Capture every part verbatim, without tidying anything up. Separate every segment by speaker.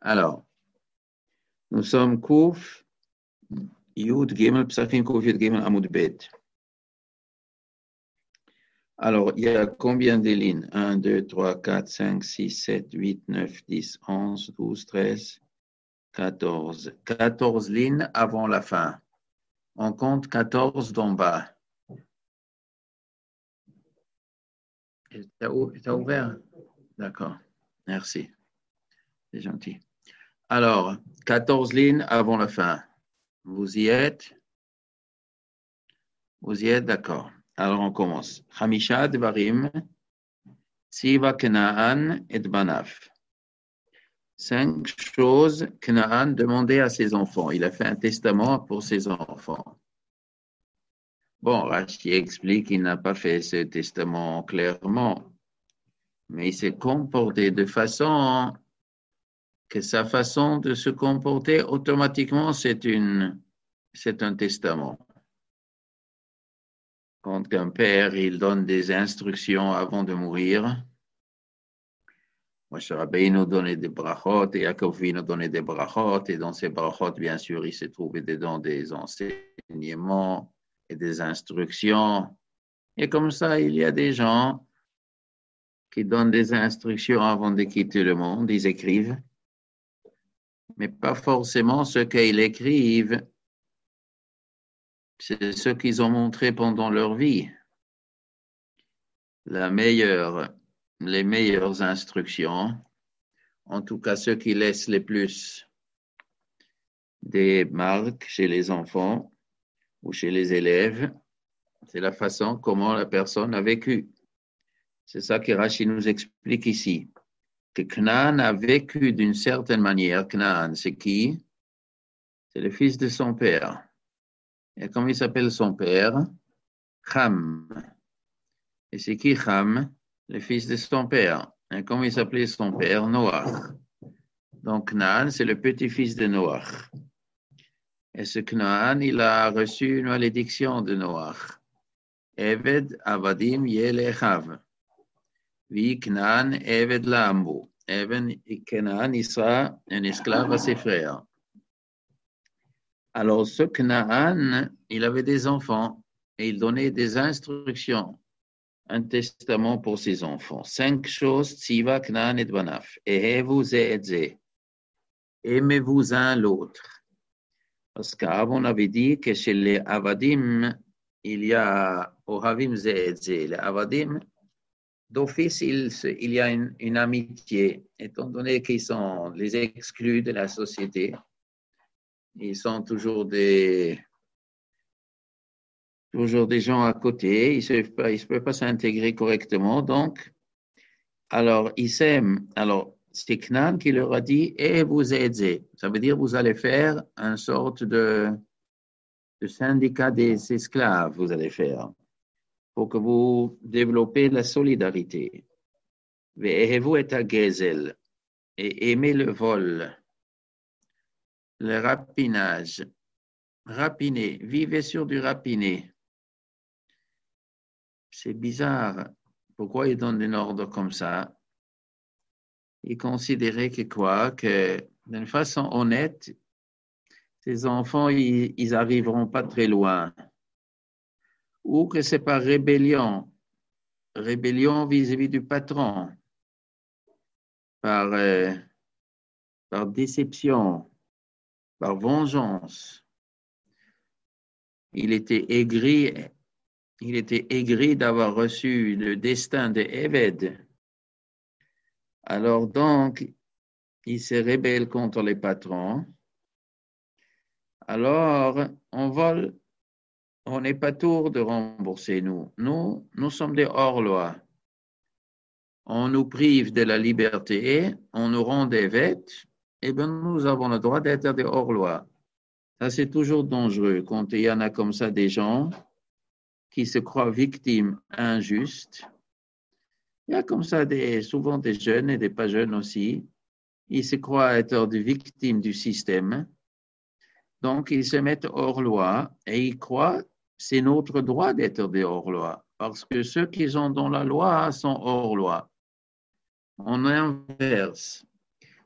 Speaker 1: Alors, nous sommes Kouf, Yud, Gimel, Psachim, Kouf, Yud, Gimel, Amud, Bet. Alors, il y a combien de lignes? un, deux, trois, quatre, cinq, six, sept, huit, neuf, dix, onze, douze, treize, quatorze. quatorze lignes avant la fin. On compte quatorze d'en bas. T'as ouvert? D'accord. Merci. C'est gentil. Alors, quatorze lignes avant la fin. Vous y êtes? Vous y êtes? D'accord. Alors, on commence. Hamisha Devarim, Tziva Kenaan et Banaf. Cinq choses que Canaan demandait à ses enfants. Il a fait un testament pour ses enfants. Bon, Rashi explique qu'il n'a pas fait ce testament clairement, mais il s'est comporté de façon que sa façon de se comporter automatiquement, c'est une, c'est un testament. Quand un père, il donne des instructions avant de mourir, Moshe Rabbeinu donnait des brachot et Yaakov Vino donnait des brachot, et dans ces brachot, bien sûr, il s'est trouvé dedans des enseignements et des instructions. Et comme ça, il y a des gens qui donnent des instructions avant de quitter le monde, ils écrivent, mais pas forcément ce qu'ils écrivent, c'est ce qu'ils ont montré pendant leur vie. La meilleure, les meilleures instructions, en tout cas ceux qui laissent les plus des marques chez les enfants ou chez les élèves, c'est la façon comment la personne a vécu. C'est ça que Rashi nous explique ici. Que Canaan a vécu d'une certaine manière. Canaan, c'est qui? C'est le fils de son père. Et comment il s'appelle son père? Ham. Et c'est qui Ham? Le fils de son père. Et comment il s'appelait son père? Noach. Donc Canaan, c'est le petit-fils de Noach. Et ce Canaan, il a reçu une malédiction de Noach. Eved avadim yelechav. Vi Canaan eved lambo. Even Canaan, il sera un esclave à ses frères. Alors, ce Canaan, il avait des enfants et il donnait des instructions, un testament pour ses enfants. Cinq choses, Tziva, Canaan et Banaf. Ehevou et ze. Aimez-vous un l'autre. Parce qu'avant, on avait dit que chez les Avadim, il y a Ohavim ze et ze. Les Avadim, d'office, il, il y a une, une amitié, étant donné qu'ils sont les exclus de la société. Ils sont toujours des, toujours des gens à côté. Ils ne peuvent, ils peuvent pas s'intégrer correctement. Donc, alors, ils s'aiment. Alors, c'est Canaan qui leur a dit, et vous aidez. Ça veut dire, vous allez faire une sorte de, de syndicat des esclaves, vous allez faire, pour que vous développez la solidarité. Et vous êtes à Gezel. Et aimez le vol, le rapinage. Rapiner, vivez sur du rapiné. C'est bizarre. Pourquoi ils donnent un ordre comme ça? Ils considéraient que quoi? Que d'une façon honnête, ces enfants, ils, ils arriveront pas très loin. Ou que c'est par rébellion. Rébellion vis-à-vis du patron. Par, euh, par déception. Par vengeance. Il était aigri, il était aigri d'avoir reçu le destin de Eved. Alors donc, il se rebelle contre les patrons. Alors, on vole, on n'est pas tour de rembourser nous. Nous, nous sommes des hors-loi. On nous prive de la liberté, on nous rend des vêtements, et bien nous avons le droit d'être des hors-loi. Ça, c'est toujours dangereux quand il y en a comme ça des gens qui se croient victimes injustes. Il y a comme ça des, souvent des jeunes et des pas jeunes aussi. Ils se croient être des victimes du système. Donc, ils se mettent hors loi et ils croient que c'est notre droit d'être des hors loi. Parce que ceux qui sont dans la loi sont hors loi. On inverse.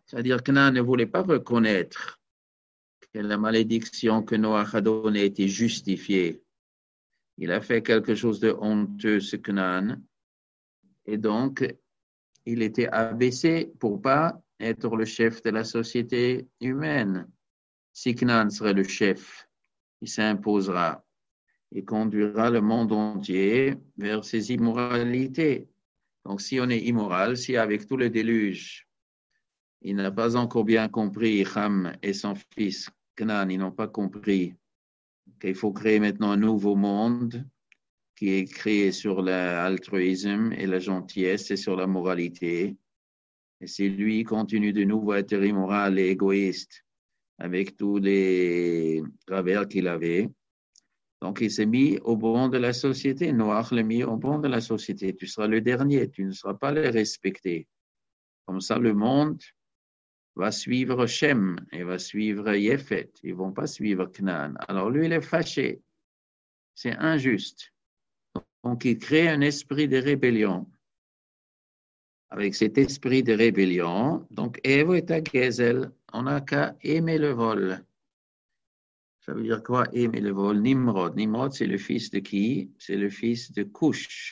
Speaker 1: C'est-à-dire que Canaan ne voulait pas reconnaître que la malédiction que Noach a donnée était justifiée. Il a fait quelque chose de honteux, ce Canaan, et donc il était abaissé pour pas être le chef de la société humaine. Si Canaan serait le chef, il s'imposera et conduira le monde entier vers ses immoralités. Donc, si on est immoral, si avec tout le déluge, il n'a pas encore bien compris, Ham et son fils Canaan, ils n'ont pas compris qu'il faut créer maintenant un nouveau monde qui est créé sur l'altruisme et la gentillesse et sur la moralité. Et si lui continue de nouveau à être immoral et égoïste avec tous les travers qu'il avait, donc il s'est mis au banc de la société. Noach l'a mis au banc de la société. Tu seras le dernier, tu ne seras pas le respecté. Comme ça, le monde va suivre Shem et va suivre Yefet. Ils ne vont pas suivre Canaan. Alors lui, il est fâché. C'est injuste. Donc, il crée un esprit de rébellion. Avec cet esprit de rébellion, donc, Evo est à Gezel, on n'a qu'à aimer le vol. Ça veut dire quoi, aimer le vol? Nimrod. Nimrod, c'est le fils de qui? C'est le fils de Cush.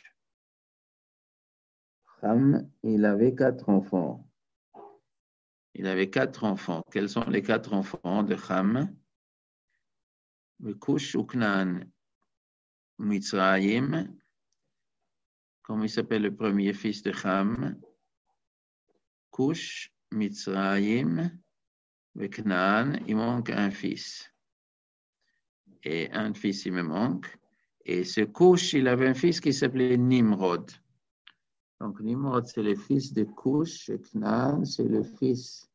Speaker 1: Ham, il avait quatre enfants. Il avait quatre enfants. Quels sont les quatre enfants de Ham? Cush ou Canaan? Mitzrayim. Comment il s'appelle le premier fils de Ham? Cush, Mitzrayim, et Canaan. Il manque un fils. Et un fils, il me manque. Et ce Cush, il avait un fils qui s'appelait Nimrod. Donc, Nimrod, c'est le fils de Cush, et Canaan, c'est le fils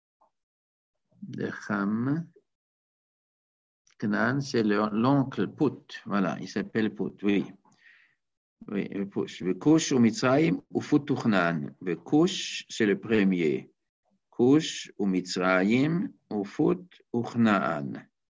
Speaker 1: de Ham. Canaan, c'est l'oncle Put. Voilà, il s'appelle Put, oui. Oui, le Cush ou Mitzrayim ou Fut ou Canaan. Le Cush, c'est le premier. Cush ou Mitzrayim ou Fut ou Canaan.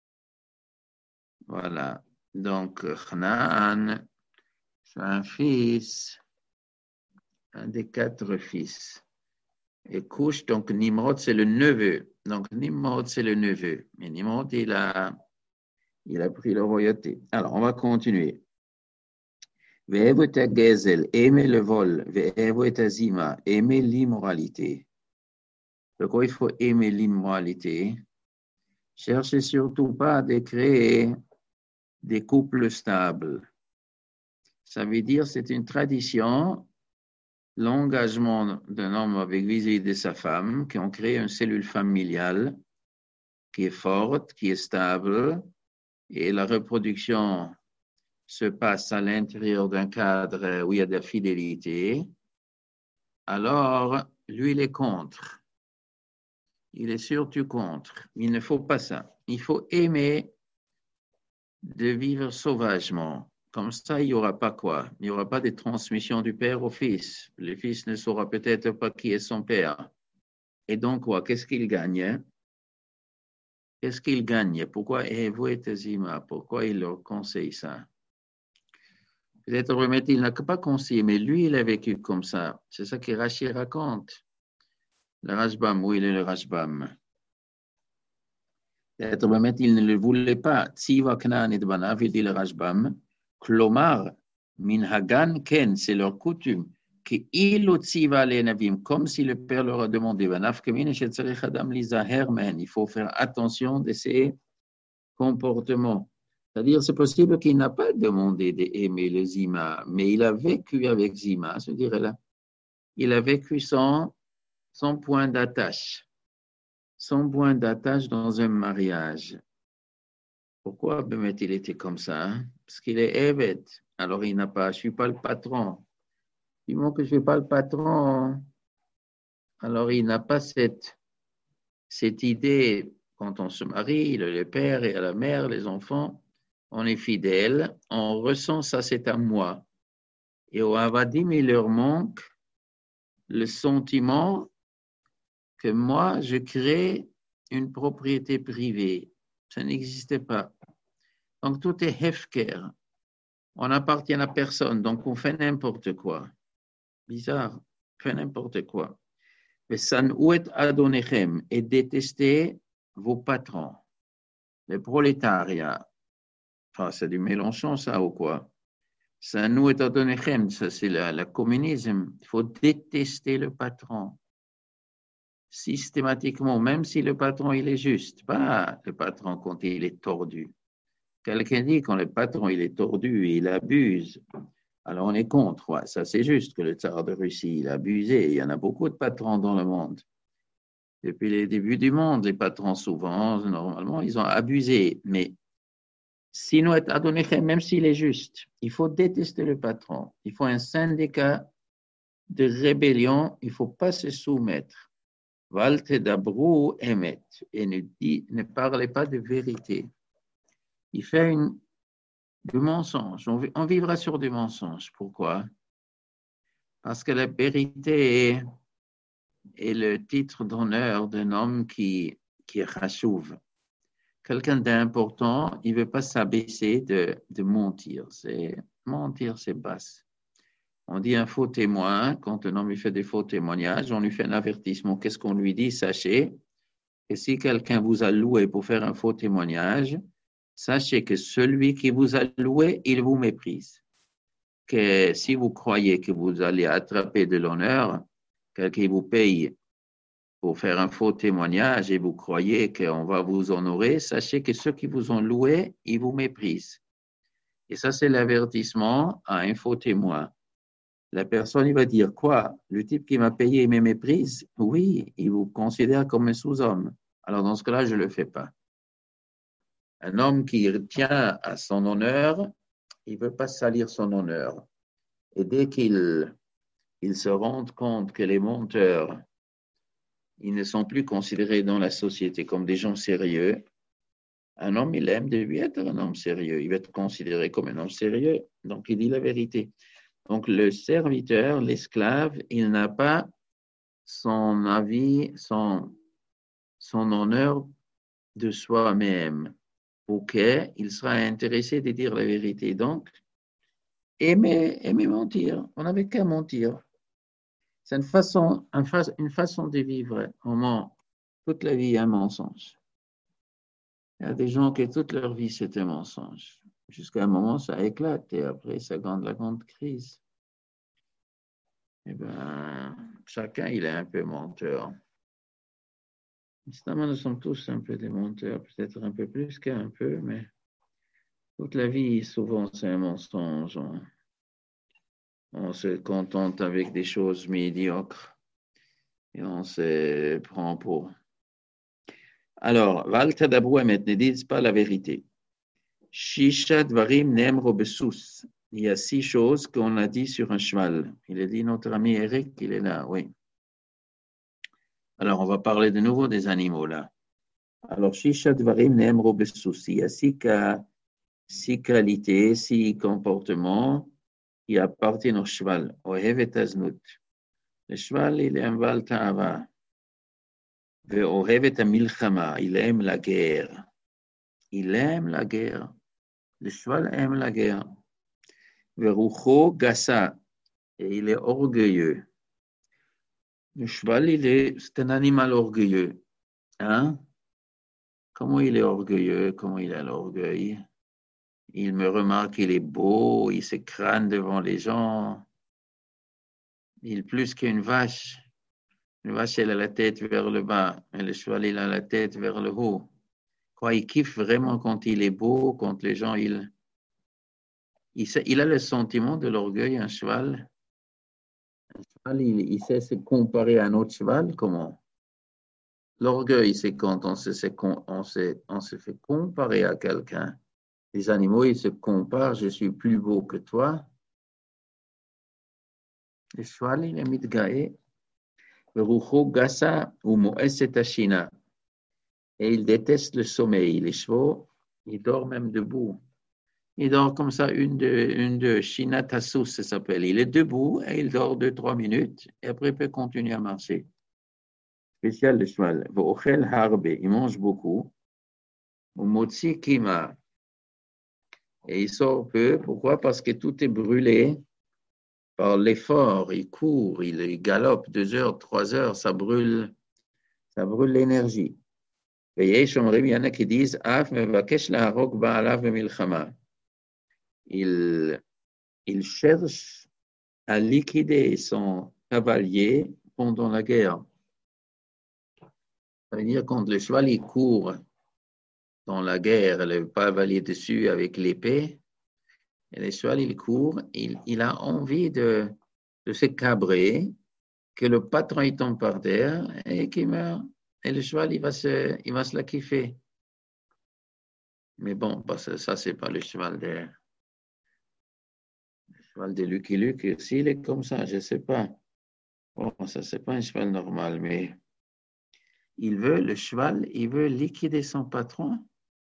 Speaker 1: Voilà. Donc, Canaan, c'est un fils, un des quatre fils. Et Cush, donc Nimrod, c'est le neveu. Donc, Nimrod, c'est le neveu. Mais Nimrod, il a, il a pris la royauté. Alors, on va continuer. Ve'evo et gezel, aimer le vol. Ve'evo et zima, aimer l'immoralité. Pourquoi il faut aimer l'immoralité? Cherchez surtout pas de créer des couples stables. Ça veut dire c'est une tradition, l'engagement d'un homme avec vis-à-vis de sa femme, qui ont créé une cellule familiale qui est forte, qui est stable, et la reproduction se passe à l'intérieur d'un cadre où il y a de la fidélité. Alors, lui, il est contre. Il est surtout contre. Il ne faut pas ça. Il faut aimer de vivre sauvagement. Comme ça, il n'y aura pas quoi? Il n'y aura pas de transmission du père au fils. Le fils ne saura peut-être pas qui est son père. Et donc, quoi? Qu'est-ce qu'il gagne? Qu'est-ce qu'il gagne? Pourquoi Evo et Zima? Pourquoi il leur conseille ça? Peut-être remettre, il n'a pas conseillé, mais lui, il a vécu comme ça. C'est ça que Rashi raconte. Le Rashbam, oui, le Rashbam. Peut-être remettre, il ne le voulait pas. Tziva Knan et Banav, il dit le Rashbam. Klomar, Minhagan Ken, c'est leur coutume. Que il tziva les navim, comme si le Père leur a demandé. Il faut faire attention de ces comportements. C'est-à-dire, c'est possible qu'il n'a pas demandé d'aimer le Zima, mais il a vécu avec Zima, c'est-à-dire, il a vécu son, son point d'attache, son point d'attache dans un mariage. Pourquoi il était comme ça? Hein? Parce qu'il est Eved, alors il n'a pas, je ne suis pas le patron. Du moment que je ne suis pas le patron, alors il n'a pas cette, cette idée, quand on se marie, le père et la mère, les enfants, on est fidèle, on ressent ça, c'est à moi. Et au Avadim, il leur manque le sentiment que moi, je crée une propriété privée. Ça n'existait pas. Donc, tout est hefker. On n'appartient à personne, donc on fait n'importe quoi. Bizarre, on fait n'importe quoi. Vesanouet adonechem, et détestez vos patrons, les prolétariats. Enfin, c'est du Mélenchon, ça, ou quoi? Sanouet adonechem, ça, c'est le, le communisme. Il faut détester le patron. Systématiquement, même si le patron, il est juste. Pas le patron quand il est tordu. Quelqu'un dit quand le patron, il est tordu, il abuse. Alors, on est contre. Ouais, ça, c'est juste que le tsar de Russie, il a abusé. Il y en a beaucoup de patrons dans le monde. Depuis les débuts du monde, les patrons, souvent, normalement, ils ont abusé. Mais sinon, même s'il est juste, il faut détester le patron. Il faut un syndicat de rébellion. Il ne faut pas se soumettre. Valte dabrou emet. Et ne, dit, ne parlez pas de vérité. Il fait une, du mensonge. On, on vivra sur du mensonge. Pourquoi? Parce que la vérité est, est le titre d'honneur d'un homme qui, qui est chachouv. Quelqu'un d'important, il ne veut pas s'abaisser de, de mentir. C'est, mentir, c'est basse. On dit un faux témoin, quand un homme lui fait des faux témoignages, on lui fait un avertissement. Qu'est-ce qu'on lui dit? Sachez que si quelqu'un vous a loué pour faire un faux témoignage, sachez que celui qui vous a loué, il vous méprise. Que si vous croyez que vous allez attraper de l'honneur, quelqu'un vous paye pour faire un faux témoignage et vous croyez qu'on va vous honorer, sachez que ceux qui vous ont loué, ils vous méprisent. Et ça, c'est l'avertissement à un faux témoin. La personne, il va dire quoi? Le type qui m'a payé, il me méprise? Oui, il vous considère comme un sous-homme. Alors, dans ce cas-là, je ne le fais pas. Un homme qui tient à son honneur, il ne veut pas salir son honneur. Et dès qu'il il se rend compte que les menteurs, ils ne sont plus considérés dans la société comme des gens sérieux, un homme, il aime de lui être un homme sérieux. Il va être considéré comme un homme sérieux. Donc, il dit la vérité. Donc, le serviteur, l'esclave, il n'a pas son avis, son, son honneur de soi-même. Ok, il sera intéressé de dire la vérité. Donc, aimer, aimer mentir. On n'avait qu'à mentir. C'est une façon, une façon de vivre. On ment toute la vie un mensonge. Il y a des gens qui toute leur vie c'est un mensonge. Jusqu'à un moment, ça éclate et après, ça gagne la grande crise. Eh bien, chacun, il est un peu menteur. Évidemment, nous sommes tous un peu des menteurs, peut-être un peu plus qu'un peu, mais toute la vie, souvent, c'est un mensonge. On, on se contente avec des choses médiocres et on se prend pour. Alors, Val Tadabrou Emet, ne disent pas la vérité. Shisha Dvarim Nemro Besous. Il y a six choses qu'on a dit sur un cheval. Il a dit notre ami Eric, il est là, oui. Alors, on va parler de nouveau des animaux là. Alors, Shisha Dvarim Nemro Besous. Il y a six, cas, six qualités, six comportements qui appartiennent au cheval. Ohevet Aznut. Le cheval, il est un Val Ta'ava. Ve'ohevet Amilchama. Il aime la guerre. Il aime la guerre. Le cheval aime la guerre. Verucho Gassa. Et il est orgueilleux. Le cheval, il est, c'est un animal orgueilleux. Hein? Comment il est orgueilleux? Comment il a l'orgueil? Il me remarque qu'il est beau, il se crâne devant les gens. Il est plus qu'une vache. Une vache, elle a la tête vers le bas, et le cheval, il a la tête vers le haut. Quoi, il kiffe vraiment quand il est beau, quand les gens, il, il, il a le sentiment de l'orgueil, un cheval. Un cheval, il, il sait se comparer à un autre cheval, comment? L'orgueil, c'est quand on se, on, se, on se fait comparer à quelqu'un. Les animaux, ils se comparent, je suis plus beau que toi. Le cheval, il est mitgaé. Verucho gassa ou moesetashina. Et il déteste le sommeil. Les chevaux, ils dorment même debout. Il dort comme ça, une de, une de Shina Tassus, ça s'appelle. Il est debout et il dort deux, trois minutes et après il peut continuer à marcher. Spécial le cheval. Vochel harbe, il mange beaucoup. Motsi kima. Et il sort peu. Pourquoi? Parce que tout est brûlé par l'effort, il court, il galope deux heures, trois heures, ça brûle, ça brûle l'énergie. Et il y en a qui disent, il, il cherche à liquider son cavalier pendant la guerre. Ça veut dire quand le cheval il court dans la guerre, le cavalier dessus avec l'épée, et le cheval il court, il, il a envie de, de se cabrer, que le patron il tombe par terre et qu'il meurt. Et le cheval il va se, il va se la kiffer. Mais bon, parce que ça c'est pas le cheval de, le cheval de Lucky Luke. S'il est comme ça, je sais pas. Bon, ça c'est pas un cheval normal, mais il veut, le cheval, il veut liquider son patron.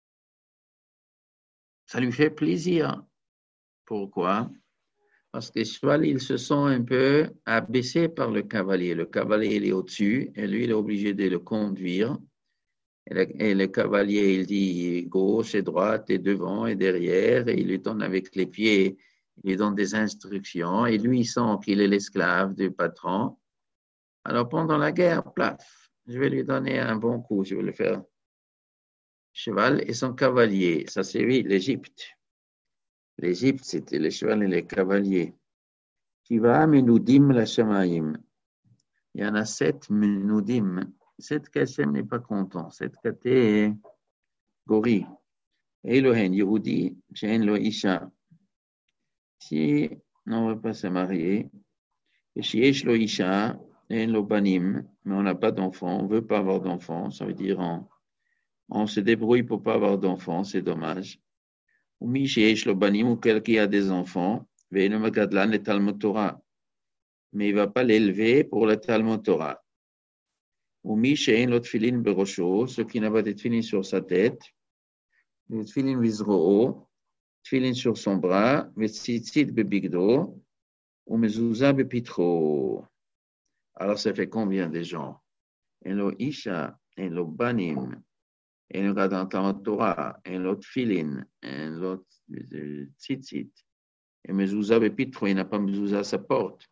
Speaker 1: Ça lui fait plaisir. Pourquoi? Parce que le cheval, il se sent un peu abaissé par le cavalier. Le cavalier, il est au-dessus et lui, il est obligé de le conduire. Et le, et le cavalier, il dit gauche et droite et devant et derrière et il lui donne avec les pieds, il lui donne des instructions et lui, il sent qu'il est l'esclave du patron. Alors, pendant la guerre, plaf, je vais lui donner un bon coup, je vais le faire. Cheval et son cavalier, ça c'est oui, l'Égypte. L'Égypte, c'était les chevals et les cavaliers. Shiva menudim la shamaim. Il y en a sept menudim. Sept qu'Hachem n'est pas content. Sept catégories. Elohen, Yehudi, She'en lo isha. Si on ne veut pas se marier, She'esh lo isha, En lo banim, mais on n'a pas d'enfant, on ne veut pas avoir d'enfant, ça veut dire on, on se débrouille pour ne pas avoir d'enfant, c'est dommage. Ou mi she'esh lo banim, ou quelqu'un qui a des enfants, ve'enu magadlan et Talmud Torah. Mais il ne va pas l'élever pour le Talmud Torah. Ou mi she'en lo tfilin berosho, ce qui n'a pas de tfilin sur sa tête, le tfilin vizro'o, tfilin sur son bras, ve'tzitzit bebigdo, ou mezouza bepitro. Alors ça fait combien de gens? En lo isha, en lo banim, en lo gadant Talmud Torah, en lo tfilin, en lo tzitzit, et mezouza bepitro, il n'a pas mezouza à sa porte.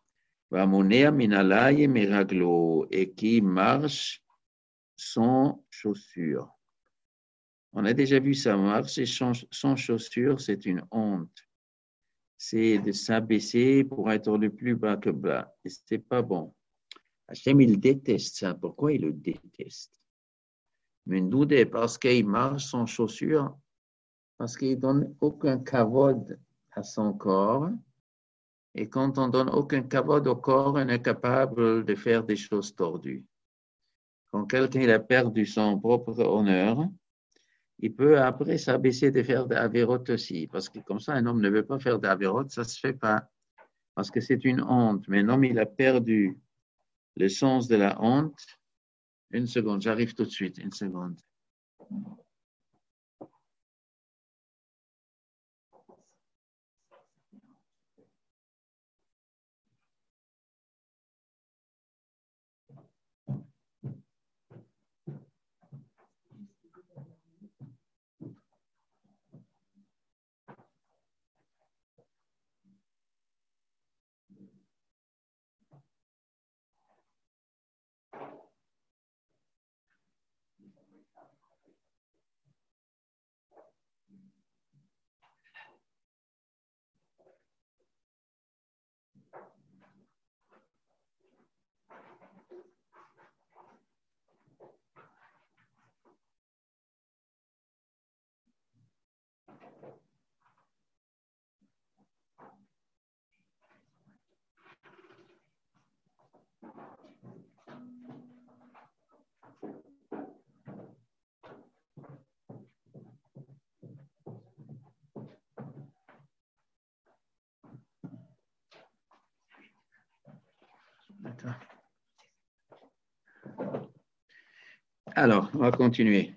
Speaker 1: Et qui marche sans chaussures. On a déjà vu ça marcher sans chaussures, c'est une honte. C'est de s'abaisser pour être le plus bas que bas. Et c'est pas bon. Hachem, il déteste ça. Pourquoi il le déteste? Mais nous, parce qu'il marche sans chaussures, parce qu'il ne donne aucun kavod à son corps. Et quand on donne aucun kavod au corps, on est capable de faire des choses tordues. Quand quelqu'un a perdu son propre honneur, il peut après s'abaisser de faire des avérotes aussi. Parce que comme ça, un homme ne veut pas faire des avérotes, ça ne se fait pas. Parce que c'est une honte. Mais un homme, il a perdu le sens de la honte. Une seconde, j'arrive tout de suite, une seconde. Alors, on va continuer.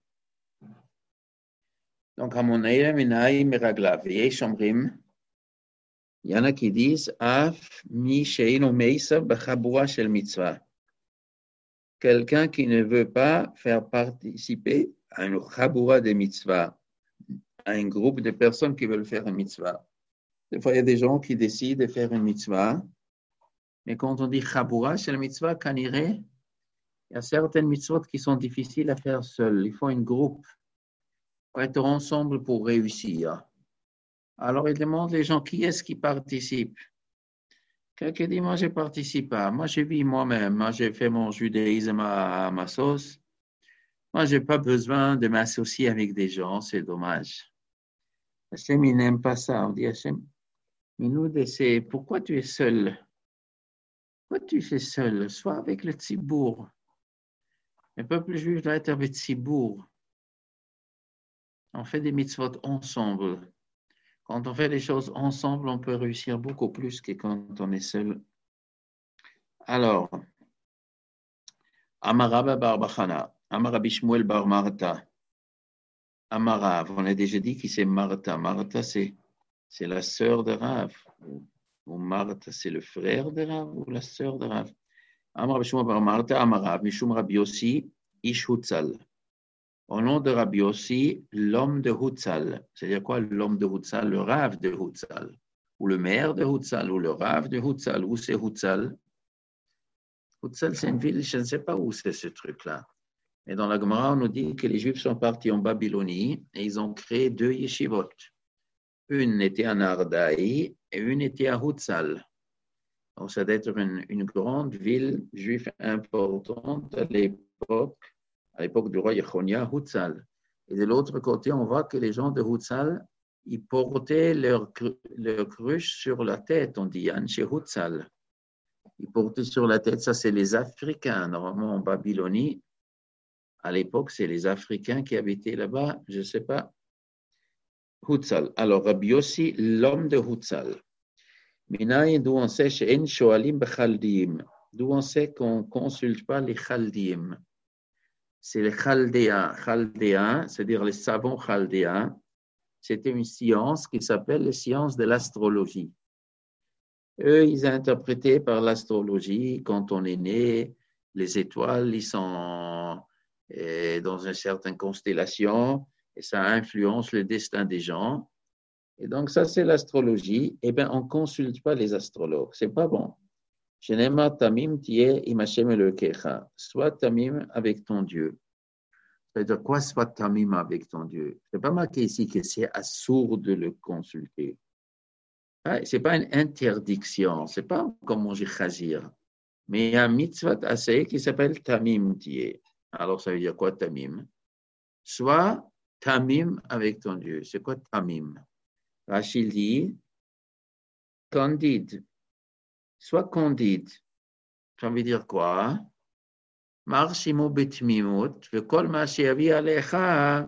Speaker 1: Donc, à mon aïe, minaï, miraglav, yeshomrim, il y en a qui disent, af mi sheino meisa b'chabura shel mitzvah. Quelqu'un qui ne veut pas faire participer à une chabura de mitzvah, à un groupe de personnes qui veulent faire une mitzvah. Des fois, il y a des gens qui décident de faire une mitzvah, mais quand on dit Chabura, c'est la mitzvah Kaniré, il y a certaines mitzvot qui sont difficiles à faire seul. Il faut un groupe pour être ensemble pour réussir. Alors, il demande les gens qui est-ce qui participe. Quelqu'un dit, moi, je ne participe pas. Moi, je vis moi-même. Moi, j'ai fait mon judaïsme à ma sauce. Moi, je n'ai pas besoin de m'associer avec des gens. C'est dommage. Hachem, il n'aime pas ça. On dit, Hachem, mais nous, c'est pourquoi tu es seul? Pourquoi tu es seul? Sois avec le Tzibour. Le peuple juif doit être avec Tzibour. On fait des mitzvot ensemble. Quand on fait les choses ensemble, on peut réussir beaucoup plus que quand on est seul. Alors, Amarab bar Bachana, Amarabi Shmuel bar Marta, Amarav, on a déjà dit qui c'est Marta. Marta, c'est, c'est la sœur de Rav. Ou Marta, c'est le frère de Rav ou la sœur de Rav. Amarabi Shmuel bar Marta, Amarav, Mishum Rabbi Yossi, Ish Hutzal. Au nom de Rabbi Yossi, l'homme de Hutzal. C'est-à-dire quoi, l'homme de Hutzal? Le Rav de Hutzal. Ou le maire de Hutzal, ou le Rav de Hutzal. Où c'est Hutzal? Hutzal, c'est une ville, je ne sais pas où c'est ce truc-là. Mais dans la Gemara, on nous dit que les Juifs sont partis en Babylonie et ils ont créé deux yeshivot. Une était à Nardaï et une était à Hutzal. Donc, ça doit être une, une grande ville juive importante à l'époque, à l'époque du roi Yechonia, Hutzal. Et de l'autre côté, on voit que les gens de Hutzal, ils portaient leur, leur cruche sur la tête, on dit Yan chez Hutzal. Ils portaient sur la tête, ça c'est les Africains. Normalement, en Babylonie, à l'époque, c'est les Africains qui habitaient là-bas, je ne sais pas. Hutzal. Alors, Rabbi Yossi, l'homme de Hutzal. Minaï, d'où on sait she'en shoalim b'chaldiim. D'où on sait qu'on ne consulte pas les chaldiim. C'est les chaldéens. Chaldéens, c'est-à-dire les savants chaldéens. C'était une science qui s'appelle la science de l'astrologie. Eux, ils interprétaient par l'astrologie, quand on est né, les étoiles, ils sont dans une certaine constellation et ça influence le destin des gens. Et donc, ça, c'est l'astrologie. Eh bien, on ne consulte pas les astrologues. Ce n'est pas bon. Shenema tamim tiye im Hashem Elokecha. Sois tamim avec ton Dieu. C'est-à-dire quoi, sois tamim avec ton Dieu? Ce n'est pas marqué ici que c'est assourd de le consulter. Ah, ce n'est pas une interdiction. Ce n'est pas comme manger chazir. Mais il y a un mitzvah assez qui s'appelle tamim tiye. Alors, ça veut dire quoi, tamim? Sois tamim avec ton Dieu. C'est quoi tamim? Rachid dit candide. Sois candide. Ça veut dire quoi? Marshimo betmimut, vekol ma sheyavi alecha,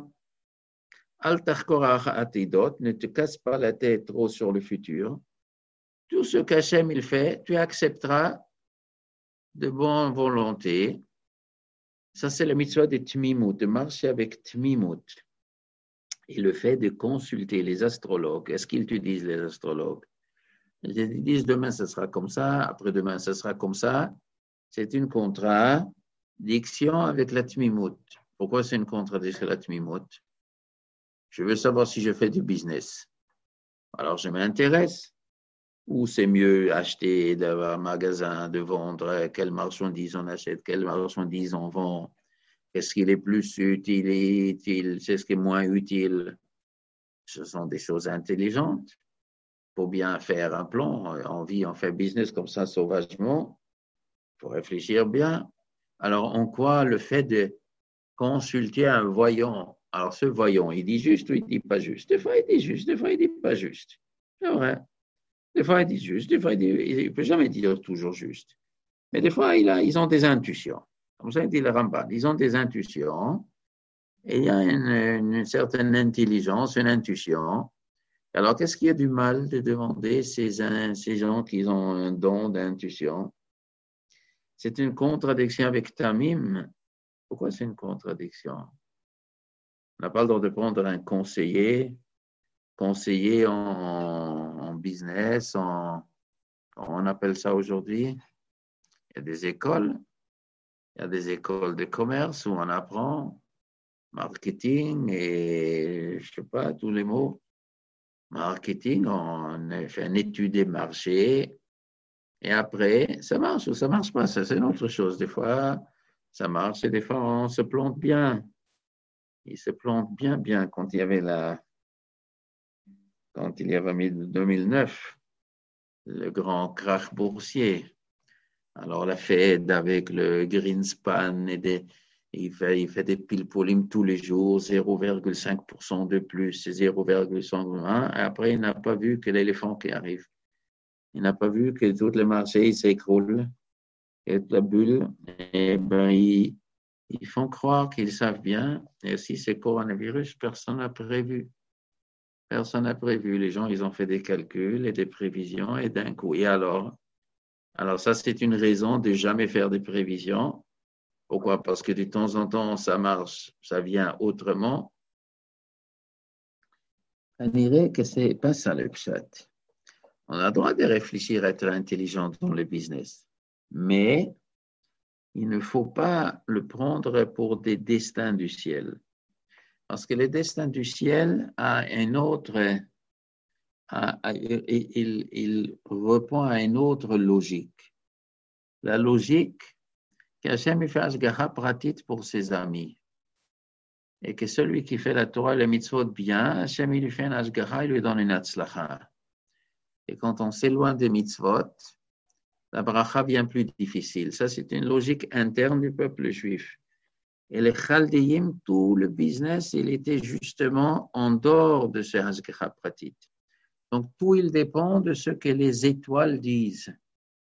Speaker 1: al tachkorach atidot, ne te casse pas la tête trop sur le futur. Tout ce qu'Hachem il fait, tu accepteras de bonne volonté. Ça, c'est la mitzvah de tmimut, de marcher avec tmimut. Et le fait de consulter les astrologues, est-ce qu'ils te disent les astrologues? Ils disent demain, ce sera comme ça, après-demain, ce sera comme ça. C'est une contradiction avec la tmimut. Pourquoi c'est une contradiction avec la tmimut? Je veux savoir si je fais du business. Alors, je m'intéresse. Ou c'est mieux acheter d'un magasin, de vendre, quelles marchandises on achète, quelles marchandises on vend, qu'est-ce qui est plus utile et utile, c'est ce qui est moins utile. Ce sont des choses intelligentes. Pour bien faire un plan, on vit, on fait business comme ça sauvagement, il faut réfléchir bien. Alors, en quoi le fait de consulter un voyant, alors ce voyant, il dit juste ou il dit pas juste? Des fois, il dit juste, des fois, il dit pas juste. C'est vrai. Des fois, il dit juste, des fois, il ne peut jamais dire toujours juste. Mais des fois, il a, ils ont des intuitions. Comme ça, il dit le Ramban. Ils ont des intuitions et il y a une, une certaine intelligence, une intuition. Alors, qu'est-ce qu'il y a du mal de demander ces, ces gens qui ont un don d'intuition? C'est une contradiction avec Tamim. Pourquoi c'est une contradiction? On n'a pas le droit de prendre un conseiller, conseiller en, en business, en, on appelle ça aujourd'hui. Il y a des écoles, il y a des écoles de commerce où on apprend marketing et je ne sais pas, tous les mots. marketing, on fait une étude des marchés, et après, ça marche ou ça ne marche pas, ça c'est une autre chose. Des fois, ça marche et des fois, on se plante bien. Il se plante bien, bien quand il y avait la, quand il y avait deux mille neuf, le grand krach boursier. Alors, la Fed avec le Greenspan, et des, il, fait, il fait des pilpolim tous les jours, zéro virgule cinq pour cent de plus, zéro virgule cent un. Et après, il n'a pas vu que l'éléphant qui arrive. Il n'a pas vu que tous les marchés s'écroulent, et la bulle. Et ben, ils, ils font croire qu'ils savent bien. Et si c'est coronavirus, personne n'a prévu. Personne n'a prévu. Les gens, ils ont fait des calculs et des prévisions, et d'un coup. Et alors? Alors, ça, c'est une raison de jamais faire des prévisions. Pourquoi? Parce que de temps en temps, ça marche, ça vient autrement. On dirait que c'est pas ça le pshat. On a le droit de réfléchir à être intelligent dans le business. Mais il ne faut pas le prendre pour des destins du ciel. Parce que le destin du ciel a un autre, a, a, il, il répond à une autre logique. La logique qu'Hachem fait Ashgaha pratit pour ses amis. Et que celui qui fait la Torah et le mitzvot bien, Hachem il lui fait un Ashgaha, il lui donne une Hatzlacha. Et quand on s'éloigne des mitzvot, la bracha devient plus difficile. Ça, c'est une logique interne du peuple juif. Et les Chaldéim, tout le business, il était justement en dehors de ce Hashgaha pratit. Donc, tout il dépend de ce que les étoiles disent.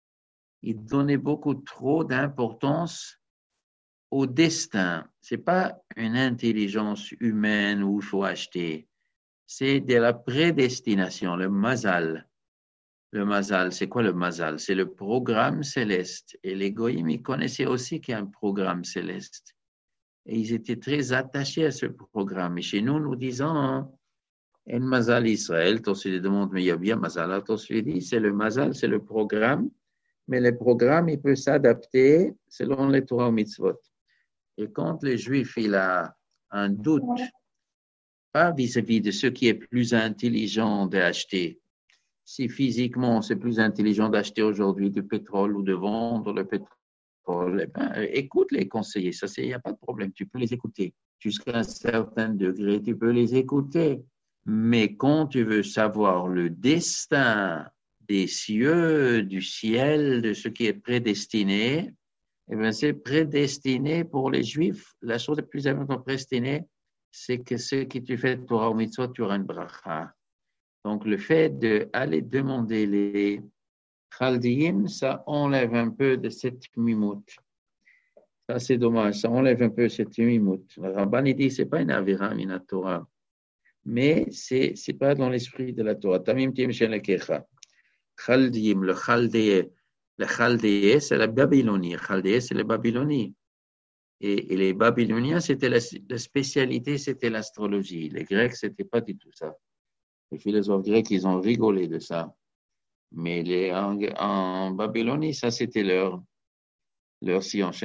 Speaker 1: Ils donnaient beaucoup trop d'importance au destin. Ce n'est pas une intelligence humaine où il faut acheter. C'est de la prédestination, le mazal. Le mazal, c'est quoi le mazal? C'est le programme céleste. Et les goïms, ils connaissaient aussi qu'il y a un programme céleste. Et ils étaient très attachés à ce programme. Et chez nous, nous disons, un mazal Israël, tu se demande, mais il y a bien mazal, tu se dit, c'est le mazal, c'est le programme, mais le programme, il peut s'adapter selon les Torah mitzvot. Et quand le juif, il a un doute, pas vis-à-vis de ce qui est plus intelligent d'acheter, si physiquement c'est plus intelligent d'acheter aujourd'hui du pétrole ou de vendre le pétrole, eh ben, écoute les conseillers, ça, il n'y a pas de problème, tu peux les écouter. Jusqu'à un certain degré, tu peux les écouter. Mais quand tu veux savoir le destin des cieux, du ciel, de ce qui est prédestiné, eh bien, c'est prédestiné pour les Juifs. La chose la plus importante prédestinée, c'est que ce que tu fais Torah ou mitzvot, tu auras une bracha. Donc, le fait d'aller demander les Chaldéim, ça enlève un peu de cette mimoute. Ça, c'est dommage. Ça enlève un peu cette mimoute. Le Ramban, il dit, c'est pas une avira, une Torah. Mais c'est c'est pas dans l'esprit de la Torah. Tamim tim shelekecha. Chaldéim, le Chaldéé, le Chaldéé, c'est la Babylonie. Chaldéé, c'est la Babylonie. Et, et les Babyloniens, c'était la, la spécialité, c'était l'astrologie. Les Grecs, c'était pas du tout ça. Les philosophes grecs, ils ont rigolé de ça. Mais les, en, en Babylonie, ça, c'était leur, leur science.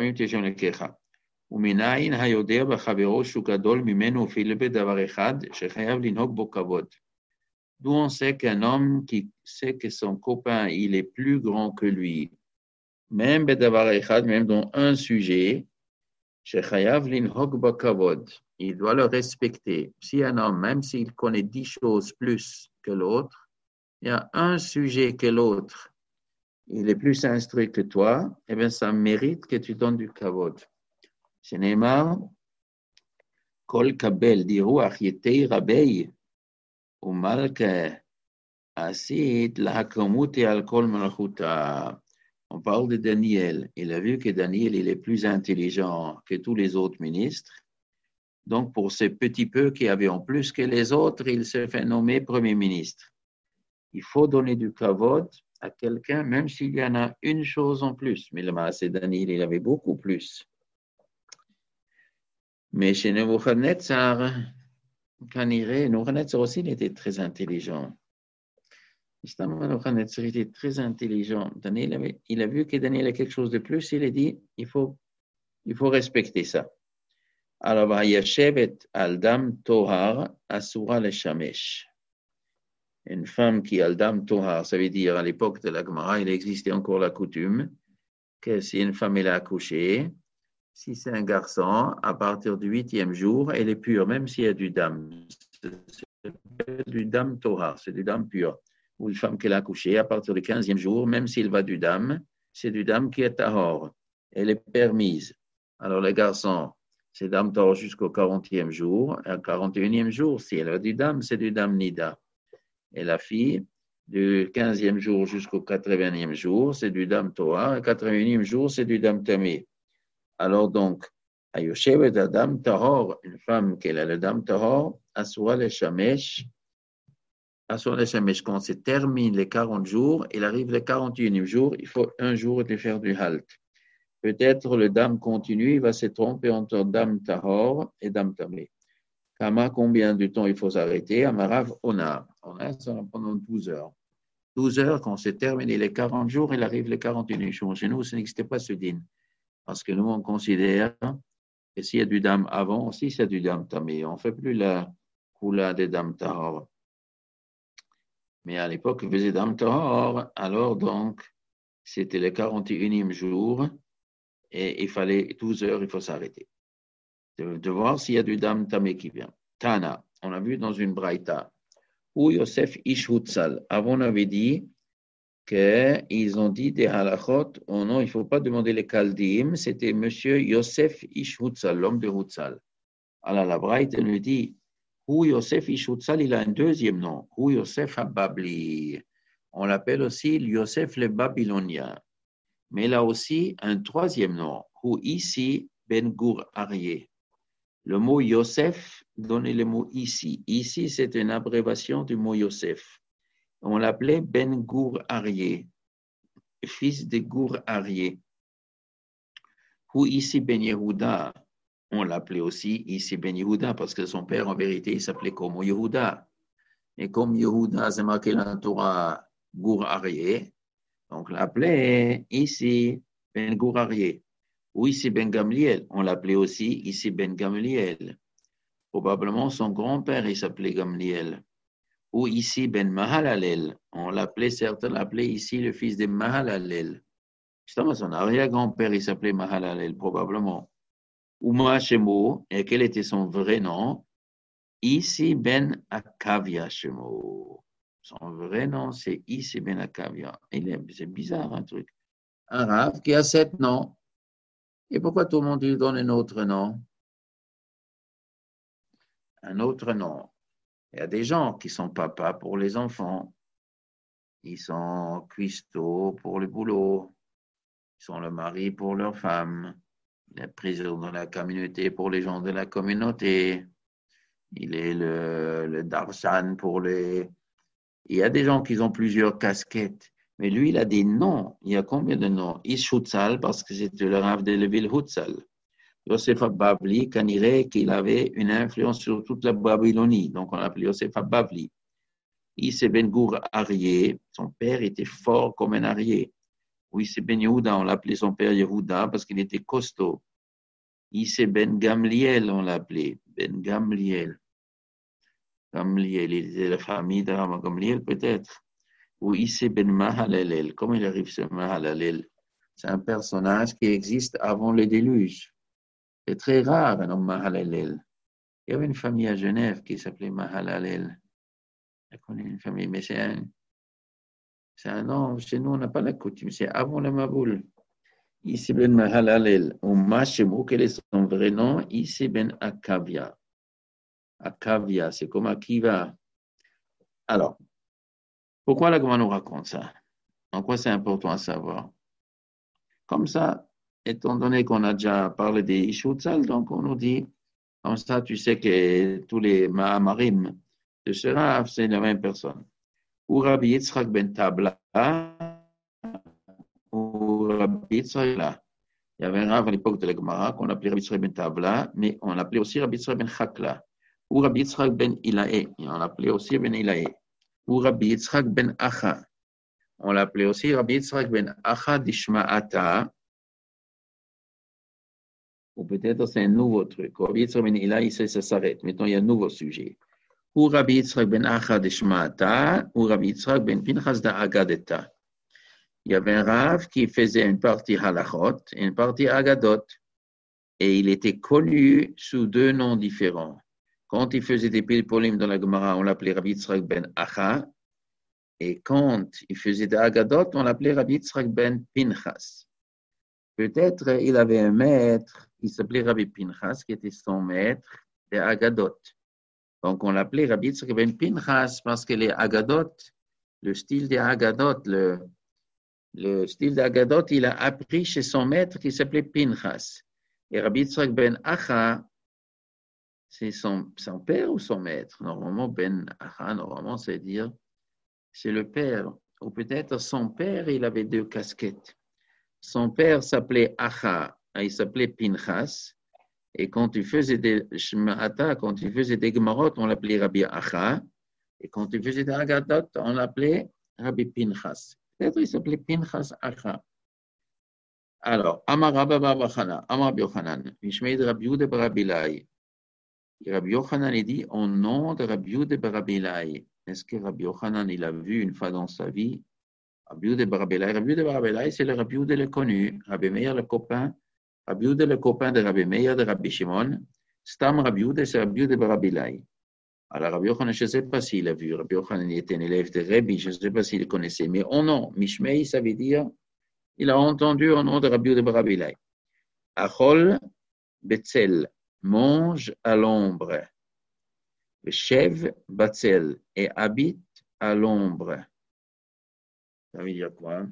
Speaker 1: ומנין היודע בחברו שהוא גדול ממנו אפילו בדבר אחד שחייב לנהוג בו כבוד. D'où on sait qu'un homme qui sait que son copain, il est plus grand que lui, même בדבר אחד, même dans un sujet, שחייב לנהוג בו כבוד. Il doit le respecter. Si un homme, même s'il connaît dix choses plus que l'autre, il y a un sujet que l'autre, il est plus instruit que toi, eh bien, ça mérite que tu donnes du kavod. שנאמר, כל קבל דירוח יתי רבי, ומלכה עשית להקרמותי על כל מלכותה. On parle de Daniel. Il a vu que Daniel, il est plus intelligent que tous les autres ministres. Donc, pour ce petit peu qui avait en plus que les autres, il se fait nommer Premier ministre. Il faut donner du kavod à quelqu'un, même s'il y en a une chose en plus. Mais le Maaseh Daniel, il avait beaucoup plus. Mais chez Nebuchadnezzar, Nebuchadnezzar aussi, il était très intelligent. Nebuchadnezzar était très intelligent. Daniel avait, il a vu que Daniel a quelque chose de plus, il a dit, il faut, il faut respecter ça. Alors, Yashevet al-Dam Tohar Asura le Shamesh. Une femme qui a le dam tohar, ça veut dire à l'époque de la Gemara, il existait encore la coutume que si une femme elle a accouché, si c'est un garçon, à partir du huitième jour, elle est pure, même s'il y a du dam. C'est du dam tohar, c'est du dam pur. Ou une femme qui a accouché, à partir du quinzième jour, même s'il va du dam, c'est du dam qui est tahor. Elle est permise. Alors les garçons, c'est dam tahor jusqu'au quarantième jour. Et au quarante et unième jour, si elle a du dam, c'est du dam nida. Et la fille, du quinzième jour jusqu'au quatre-vingtième jour, c'est du dam tohar. Et quatre-vingt-unième jour, c'est du dam tamé. Alors donc, Ayoshevet Adam Tahor, une femme qui a le dam tahor, Aswa le Shamesh, Aswa le Shamesh, quand se termine les quarante jours, il arrive le quarante et unième jour, il faut un jour de faire du halt. Peut-être le dam continue, il va se tromper entre dam tahor et dam tamé. Kama, combien de temps il faut s'arrêter? Amarav, Ona. Ona, ça va pendant douze heures. douze heures, quand c'est terminé les quarante jours, il arrive les quarante et un jours. Chez nous, ce n'existait pas ce din. Parce que nous, on considère que s'il y a du dam avant, aussi, c'est du dam tamé. On ne fait plus la coula des dam tahor. Mais à l'époque, on faisait dam tahor. Alors, donc, c'était le quarante et unième jour et il fallait douze heures, il faut s'arrêter. De, de voir s'il y a du dam tamé qui vient. Tana, on a vu dans une braïta, où Yosef Ish Hutzal. Avant, on avait dit qu'ils ont dit des halachot, oh non, il ne faut pas demander les Kaldim, c'était monsieur Yosef Ish Hutzal, l'homme de Hutzal. Alors la braïta nous dit, où Yosef Ish Hutzal, il a un deuxième nom, où Yosef Hababli. On l'appelle aussi Yosef le Babylonien. Mais il a aussi un troisième nom, où ici Ben Gur Aryeh. Le mot Yosef, donnez le mot ici. Ici, c'est une abréviation du mot Yosef. On l'appelait Ben Gur Aryeh, fils de Gur Aryeh. Ou ici Ben Yehuda, on l'appelait aussi ici Ben Yehuda parce que son père, en vérité, il s'appelait comme Yehuda. Et comme Yehuda, c'est marqué dans la Torah Gur Aryeh, donc on l'appelait ici Ben Gur Aryeh. Ou ici Ben Gamliel, on l'appelait aussi ici Ben Gamliel. Probablement son grand-père, il s'appelait Gamliel. Ou ici Ben Mahalalel, on l'appelait, certains l'appelaient ici le fils de Mahalalel. Justement, son arrière-grand-père, il s'appelait Mahalalel, probablement. Ou Mahashemo, et quel était son vrai nom? Ici Ben Akavia Shemo. Son vrai nom, c'est Ici Ben Akavia. C'est bizarre, un truc. Un Rav qui a sept noms. Et pourquoi tout le monde lui donne un autre nom? Un autre nom. Il y a des gens qui sont papas pour les enfants. Ils sont cuistots pour le boulot. Ils sont le mari pour leur femme. Il est président de la communauté pour les gens de la communauté. Il est le, le darshan pour les... Il y a des gens qui ont plusieurs casquettes. Mais lui, il a des noms. Il y a combien de noms? Ish Hutzal, parce que c'était le rave de la ville Hutzal. Yosef Babli, Kanire, qu'il avait une influence sur toute la Babylonie. Donc, on l'appelait Yosef Babli. Issé Ben Gur Aryeh, son père était fort comme un Aryeh. Oui, c'est Ben Yehuda, on l'appelait son père Yehuda parce qu'il était costaud. Issé Ben Gamliel, on l'appelait. Ben Gamliel. Gamliel, il était de la famille de Rama Gamliel, peut-être. Ou Issé Ben Mahalalel. Comment il arrive ce Mahalalel? C'est un personnage qui existe avant le déluge. C'est très rare, un homme Mahalalel. Il y avait une famille à Genève qui s'appelait Mahalalel. Je connais une famille, mais c'est un, c'est un nom, chez nous, on n'a pas la coutume, c'est avant le Maboul. Ici Ben Mahalalel, ou Mashemo, quel est son vrai nom? Ici Ben Akavia. Akavia, c'est comme Akiva. Alors, pourquoi la Gemara nous raconte ça? En quoi c'est important à savoir? Comme ça, étant donné qu'on a déjà parlé des Ishutzal, donc on nous dit, comme ça, tu sais que tous les Mahamarim de ce Rav, c'est la même personne. Ou Rabbi Yitzhak ben Tabla, ou Rabbi Yitzhak là. Il y avait un Rav à l'époque de la Gemara qu'on appelait Rabbi Yitzhak ben Tabla, mais on l'appelait aussi Rabbi Yitzhak ben Chakla. Ou Rabbi Yitzhak ben Ilaé, on l'appelait aussi Ben Ilaé. Ou Rabbi Yitzhak ben Acha, on l'appelait aussi Rabbi Yitzhak ben Acha d'Ishma'ata. Ou peut-être c'est un nouveau truc. Rabbi Yitzhak ben Ilaé, ça s'arrête. Maintenant, il y a un nouveau sujet. ou Rabbi Yitzhak ben Acha de Shma'ata, ou Rabbi Yitzhak ben Pinchas de Agadeta. Il y avait un Rav qui faisait une partie halachot et une partie agadot. Et il était connu sous deux noms différents. Quand il faisait des pilpolim dans la Gemara, on l'appelait Rabbi Yitzhak ben Acha. Et quand il faisait des agadot, on l'appelait Rabbi Yitzhak ben Pinchas. Peut-être il avait un maître qui s'appelait Rabbi Pinchas, qui était son maître des agadot. Donc on l'appelait Rabbi Yitzhak ben Pinchas parce que les agadot, le style des agadot, le, le style des agadot, il a appris chez son maître qui s'appelait Pinchas. Et Rabbi Yitzhak ben Acha, c'est son, son père ou son maître? Normalement, ben Acha, normalement, c'est dire, c'est le père. Ou peut-être son père, il avait deux casquettes. Son père s'appelait Acha, il s'appelait Pinchas. Et quand il faisait des Shma'ata, quand il faisait des Gemarot, on l'appelait Rabbi Acha. Et quand il faisait des Agadot, on l'appelait Rabbi Pinchas. Peut-être il s'appelait Pinchas Acha. Alors, Amar Rabba Bachana, Amar Rabbi Yochanan, Mishmeid Rabbi Yehuda bar Rabbi Elai. Rabbi Yochanan, il dit, au nom de Rabbi Yehuda bar Rabbi Elai. Est-ce que Rabbi Yochanan, il a vu une fois dans sa vie Rabbi Yehuda bar Rabbi Elai? Rabbi Yehuda bar Rabbi Elai, c'est le Rabbi Yehuda le connu, Rabbi Meir le copain, Rabbi Yehuda le copain de Rabbi Meir de Rabbi Shimon. Stam Rabbi Yehuda, c'est Rabbi Yehuda bar Rabbi Elai. Alors Rabbi Yochanan, je ne sais pas s'il a vu, Rabbi Yochanan il était un élève de Rabbi, je ne sais pas s'il le connaissait, mais au nom, Mishmei, ça veut dire il a entendu au nom de Rabbi Yehuda bar Rabbi Elai. Achol betzel, mange à l'ombre. Chev batzel, et habite à l'ombre. Ça veut dire quoi?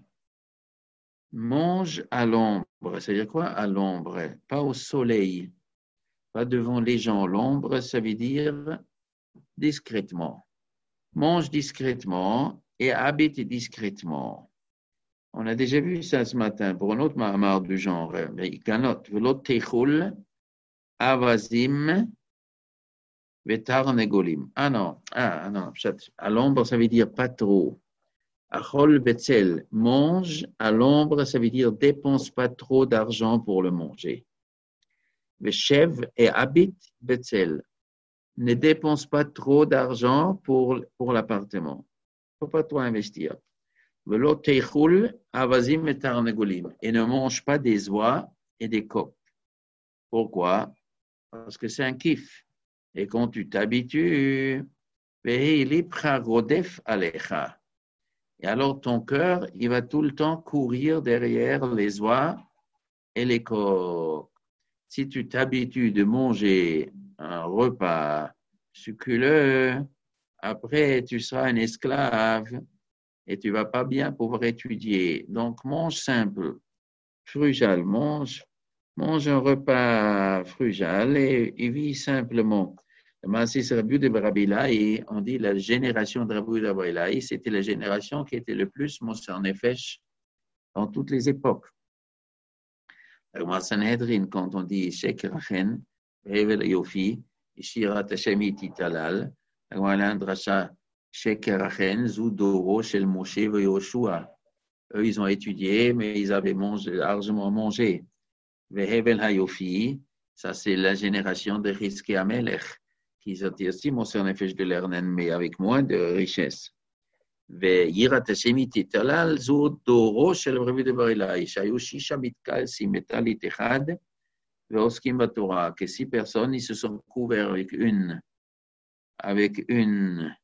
Speaker 1: Mange à l'ombre. Ça veut dire quoi à l'ombre? Pas au soleil, pas devant les gens. L'ombre, ça veut dire discrètement. Mange discrètement et habite discrètement. On a déjà vu ça ce matin pour un autre mahamar du genre. Ikanot, velot techul, avazim, vetar negolim. Ah non, ah non, à l'ombre, ça veut dire pas trop. Achol betzel, mange à l'ombre, ça veut dire dépense pas trop d'argent pour le manger. Veshev et habite betzel, ne dépense pas trop d'argent pour, pour l'appartement. Il ne faut pas trop investir. Velot techul, avazim vetar negolim. Et ne mange pas des oies et des coqs. Pourquoi? Parce que c'est un kiff. Et quand tu t'habitues, rodef alecha. Et alors ton cœur, il va tout le temps courir derrière les oies et les coqs. Si tu t'habitues de manger un repas succuleux, après tu seras un esclave et tu ne vas pas bien pouvoir étudier. Donc mange simple, frugal, mange, mange un repas frugal et, et vis simplement. C'est Rabbi Yehuda bar Rabbi Elai, on dit la génération de Rabbi Yehuda bar Elai, c'était la génération qui était le plus Moser Nefesh dans toutes les époques. Dans Sanhedrin, quand on dit Shek Rachen, Hevel Yofi, Shirat Hashem Ititalal, dans la Drasha Shek Rachen, Zudoro, Shel Moshe ve Yoshua. Eux, ils ont étudié, mais ils avaient mangé, largement mangé. Hevel Hayofi, ça c'est la génération de Rizki Amelech, qui étaient aussi Moser Nefesh de l'Ernen, mais avec moins de richesse. ויראת השם תתהלל זו דורו של רבי יהודה בר אילאי, שהיו שישה מתקלסים מטלית אחד ועוסקים בתורה, que six personnes ils se sont couverts avec une, avec une,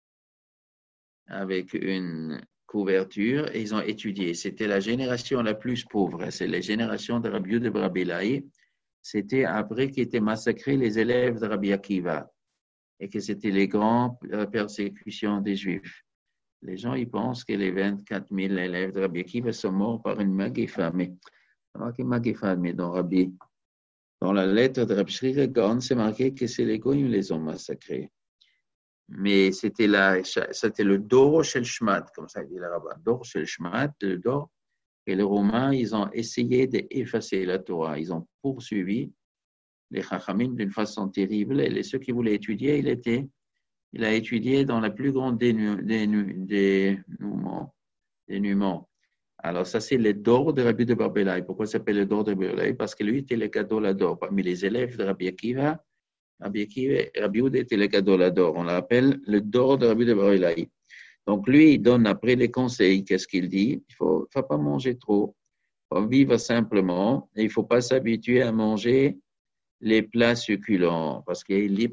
Speaker 1: avec une couverture et ils ont étudié. C'était la génération la plus pauvre, c'est la génération de Rabbi Yehuda bar Rabbi Elai. C'était après qu'étaient massacrés les élèves de Rabbi Akiva et que c'était les grandes persécutions des Juifs. Les gens, ils pensent que les vingt-quatre mille élèves de Rabbi Akiva sont morts par une magéfa. Mais, mais dans, Rabbi, dans la lettre de Rabbi Shri Gaon, c'est marqué que c'est les Goyim qui les ont massacrés. Mais c'était, la, c'était le Dor Shel Shmat, comme ça dit le rabbin. Dor Shel Shmat, le Dor. Et les Romains, ils ont essayé d'effacer la Torah. Ils ont poursuivi les Chachamim d'une façon terrible. Et ceux qui voulaient étudier, il était... Il a étudié dans la plus grande dénu, dénu, dénouement, dénuement. Alors, ça, c'est le Dor de Rabbi Yehuda bar Rabbi Elai. Pourquoi ça s'appelle le Dor de Rabbi Elai? Parce que lui était le gadol ador. Parmi les élèves de Rabbi Akiva, Rabbi Yehuda était le Gadol Dor. On l'appelle le Dor de Rabbi de Bar Ilaï. Donc lui, il donne après les conseils. Qu'est-ce qu'il dit? Il ne faut, faut pas manger trop. Il faut vivre simplement. Et il ne faut pas s'habituer à manger les plats succulents. Parce qu'il dit,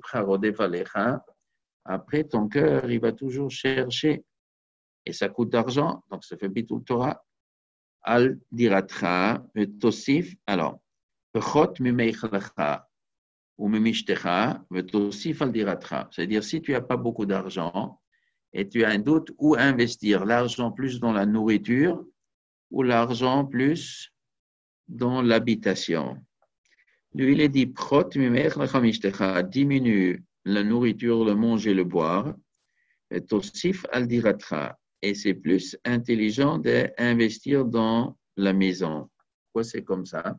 Speaker 1: après, ton cœur, il va toujours chercher. Et ça coûte d'argent. Donc, ça fait bitul Torah. Al diratra, tosif. Alors, pechot mimeichlacha ou mimichtecha, tosif al diratra. C'est-à-dire, si tu n'as pas beaucoup d'argent et tu as un doute, où investir l'argent plus dans la nourriture ou l'argent plus dans l'habitation. Lui, il est dit, pechot mimeichlacha mimichtecha, diminue la nourriture, le manger, le boire, et tosif al diratra. Et c'est plus intelligent d'investir dans la maison. Pourquoi c'est comme ça?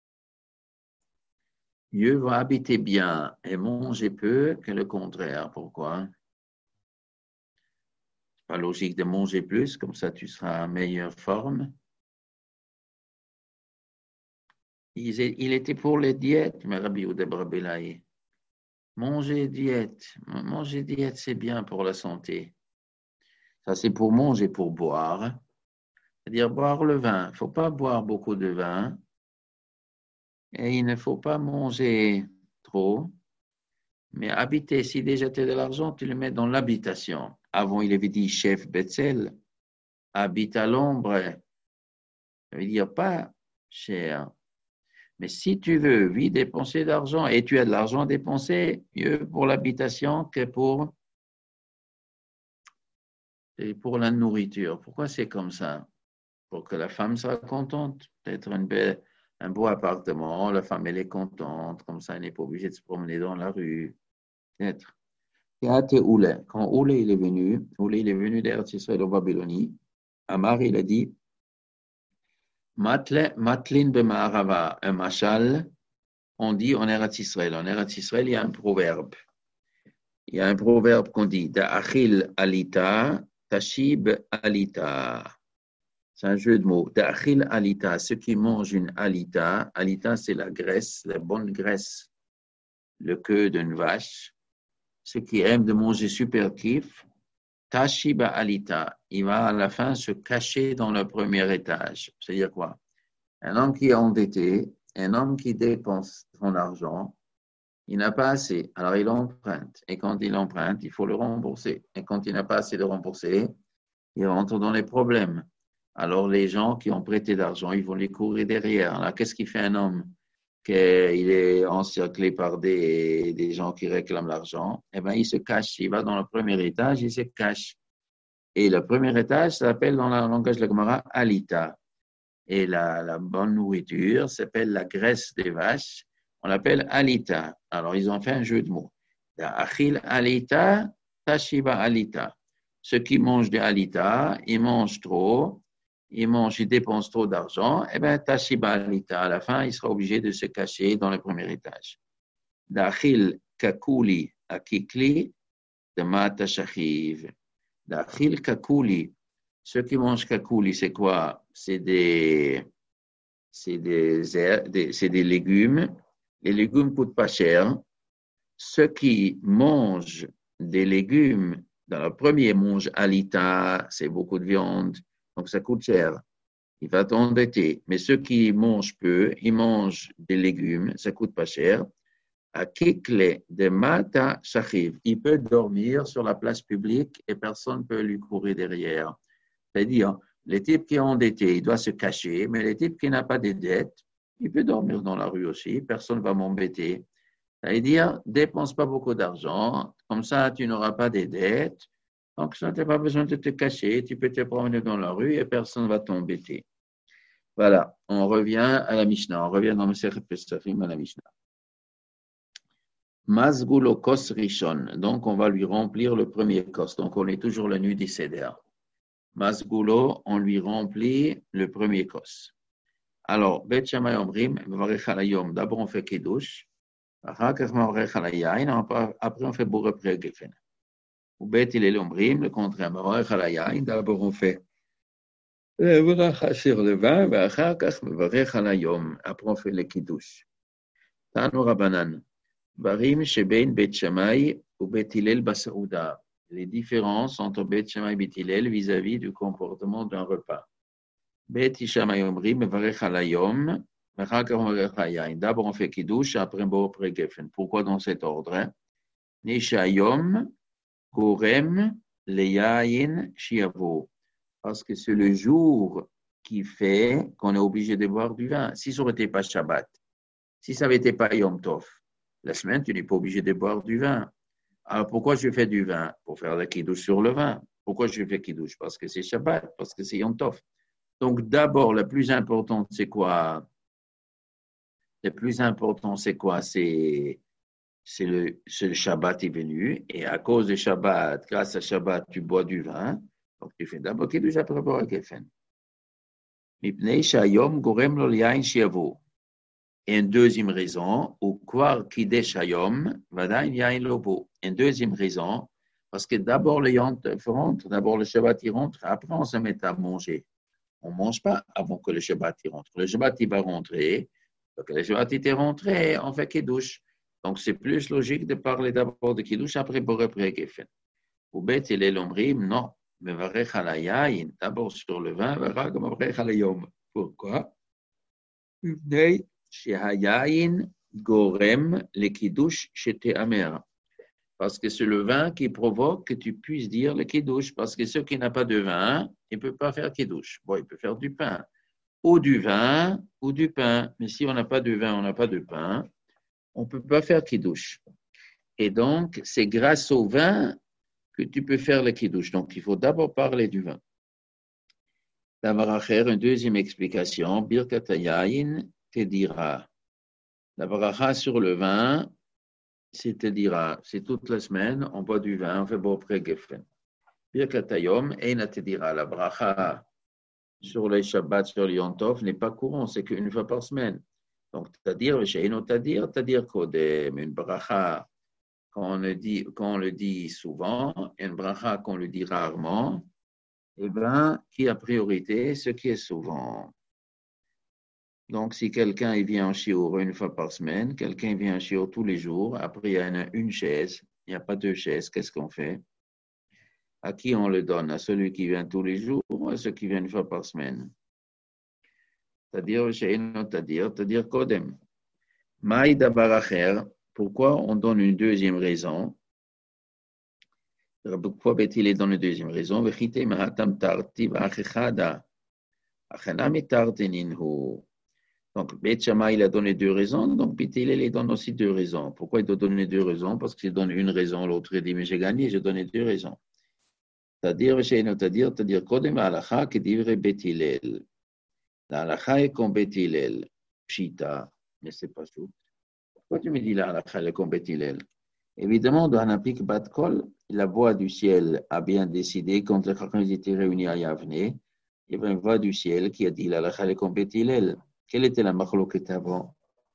Speaker 1: Mieux vaut habiter bien et manger peu que le contraire. Pourquoi? C'est pas logique de manger plus, comme ça tu seras en meilleure forme. Il était pour les diètes, mais Rabbi Yehuda bar Ilaï. Manger diète, manger diète, c'est bien pour la santé. Ça, c'est pour manger, pour boire. C'est-à-dire boire le vin. Il ne faut pas boire beaucoup de vin. Et il ne faut pas manger trop. Mais habiter, si déjà tu as de l'argent, tu le mets dans l'habitation. Avant, il avait dit chef Betzel, habite à l'ombre. Ça veut dire pas cher. Mais si tu veux, oui, dépenser d'argent et tu as de l'argent à dépenser, mieux pour l'habitation que pour, et pour la nourriture. Pourquoi c'est comme ça? Pour que la femme soit contente. Peut-être une belle, un beau appartement, la femme elle est contente, comme ça elle n'est pas obligée de se promener dans la rue. Peut-être. Quand Oulé il est venu, Oulé il est venu d'Eretz Israël en Babylonie, Amar il a dit Matlin b'ma'arava, un machal, on dit en Eretz Israël. En Eretz Israël, il y a un proverbe. Il y a un proverbe qu'on dit Da'achil alita, tashib alita. C'est un jeu de mots. Da'achil alita, ceux qui mangent une alita, alita c'est la graisse, la bonne graisse, le queue d'une vache. Ceux qui aiment de manger super kiff, tashiba alita, il va à la fin se cacher dans le premier étage. C'est-à-dire quoi? Un homme qui est endetté, un homme qui dépense son argent, il n'a pas assez, alors il emprunte. Et quand il emprunte, il faut le rembourser. Et quand il n'a pas assez de rembourser, il rentre dans les problèmes. Alors les gens qui ont prêté d'argent, ils vont les courir derrière. Alors qu'est-ce qu'il fait un homme qu'il est encerclé par des, des gens qui réclament l'argent? Eh bien, il se cache. Il va dans le premier étage, il se cache. Et le premier étage s'appelle dans le langage de la Gemara alita. Et la, la bonne nourriture s'appelle la graisse des vaches. On l'appelle alita. Alors, ils ont fait un jeu de mots. Achil alita, tashiba alita. Ceux qui mangent des alita, ils mangent trop, ils mangent, ils dépensent trop d'argent, eh bien, tashiba alita, à la fin, il sera obligé de se cacher dans le premier étage. D'achil kakuli akikli, de mata shachiv. D'achil kakuli. Ceux qui mangent kakuli, c'est quoi? C'est des, c'est des, des, c'est des légumes. Les légumes ne coûtent pas cher. Ceux qui mangent des légumes, dans le premier, mangent alita, c'est beaucoup de viande, donc ça coûte cher. Il va t'endetter. Mais ceux qui mangent peu, ils mangent des légumes, ça ne coûte pas cher. À Kikle de Mata Shachiv, il peut dormir sur la place publique et personne ne peut lui courir derrière. C'est-à-dire, les types qui sont endettés, il doit se cacher, mais les types qui n'ont pas de dettes, il peut dormir dans la rue aussi, personne ne va m'embêter. C'est-à-dire, dépense pas beaucoup d'argent, comme ça tu n'auras pas de dettes, donc ça tu n'as pas besoin de te cacher, tu peux te promener dans la rue et personne ne va t'embêter. Voilà, on revient à la Mishnah, on revient dans le Masechet Pesachim à la Mishnah. Mazgulo kos rishon, donc on va lui remplir le premier kos, donc on est toujours la nuit des Seder. Mazgulo, on lui remplit le premier kos. Alors, Bet Shammai Omrim, d'abord on fait Kiddush, après on fait Boré Pregefen. Ou Bet Hillel Omrim, le contraire, d'abord on fait Bracha sur le vin, après on fait le Kiddush. Tanu Rabbanan, Barim Sheben Bet Shammai ou Bet Hillel Basauda. Les différences entre Bet Shammai et Bet Hillel vis-à-vis du comportement d'un repas. Bet Shammai Omri Mevarech Alayom. D'abord on fait Kiddush, après on après Geffen. Pourquoi dans cet ordre? Nishayom Gorem Leyayin Shiavo. Parce que c'est le jour qui fait qu'on est obligé de boire du vin. Si ça n'aurait pas Shabbat, si ça n'avait été pas Yom Tov, la semaine, tu n'es pas obligé de boire du vin. Alors, pourquoi je fais du vin? Pour faire la kiddush sur le vin. Pourquoi je fais kiddush? Parce que c'est Shabbat, parce que c'est Yom Tov. Donc, d'abord, le plus important, c'est quoi? Le plus important, c'est quoi? C'est, c'est, le, c'est le Shabbat est venu. Et à cause du Shabbat, grâce à Shabbat, tu bois du vin. Donc, tu fais d'abord kiddush, après boire Geffen. Mipnei shayom gorem lo liyain shiavo. Et une deuxième raison, ou kwar kidesh hayom, vadain yain lobo. Une deuxième raison, parce que d'abord le Yom Tov rentre, d'abord le Shabbat il rentre, après on se met à manger. On ne mange pas avant que le Shabbat il rentre. Le Shabbat il va rentrer, donc le Shabbat il est rentré, on fait kiddush. Donc c'est plus logique de parler d'abord de kiddush, après pour après Geffen. Ou bet il est l'omrim, non, mais varech alayayin, d'abord sur le vin, varech comme varech alayom. Pourquoi? Shehayayin gorem le kiddush shete amer. Parce que c'est le vin qui provoque que tu puisses dire le kiddush. Parce que ceux qui n'ont pas de vin, il ne peut pas faire kiddush. Bon, il peut faire du pain. Ou du vin, ou du pain. Mais si on n'a pas de vin, on n'a pas de pain, on ne peut pas faire kiddush. Et donc, c'est grâce au vin que tu peux faire le kiddush. Donc, il faut d'abord parler du vin. D'abord, une deuxième explication. Birkat hayayin te dira. La bracha sur le vin, c'est-à-dire, c'est toute la semaine, on boit du vin, on fait beau après Geffen. Birkat hayom, eina te dira. La bracha sur les Shabbats, sur le Yom Tov, n'est pas courant, c'est qu'une fois par semaine. Donc, c'est-à-dire, c'est-à-dire, c'est-à-dire qu'une bracha, quand on le dit, quand on le dit souvent, une bracha qu'on le dit rarement, eh bien, qui a priorité, ce qui est souvent. Donc, si quelqu'un il vient en shiur une fois par semaine, quelqu'un vient en shiur tous les jours, après il y a une, une chaise, il n'y a pas deux chaises, qu'est-ce qu'on fait? À qui on le donne? À celui qui vient tous les jours ou à ceux qui viennent une fois par semaine? C'est-à-dire, c'est-à-dire, c'est-à-dire Kodem. Maïda Baracher, pourquoi on donne une deuxième raison? Pourquoi est-il dans une deuxième raison? Vechite mahatam tartiv achechada. Achanami tarteninhu. Donc, Bet Shammai, il a donné deux raisons, donc Bet Hillel, il donne aussi deux raisons. Pourquoi il doit donner deux raisons? Parce qu'il donne une raison, l'autre il dit, mais j'ai gagné, j'ai donné deux raisons. C'est-à-dire, c'est-à-dire, c'est-à-dire, Kodem halacha qui dirait Bet Hillel. La halacha est comme Bet Hillel. Pshita, mais c'est pas tout. Pourquoi tu me dis la halacha est comme Bet Hillel? Évidemment, dans un applique Bat Kol, la voix du ciel a bien décidé, quand les Chachamim étaient réunis à Yavne, il y avait une voix du ciel qui a dit la halacha est comme Bet Hillel. Quelle était la machloket avant?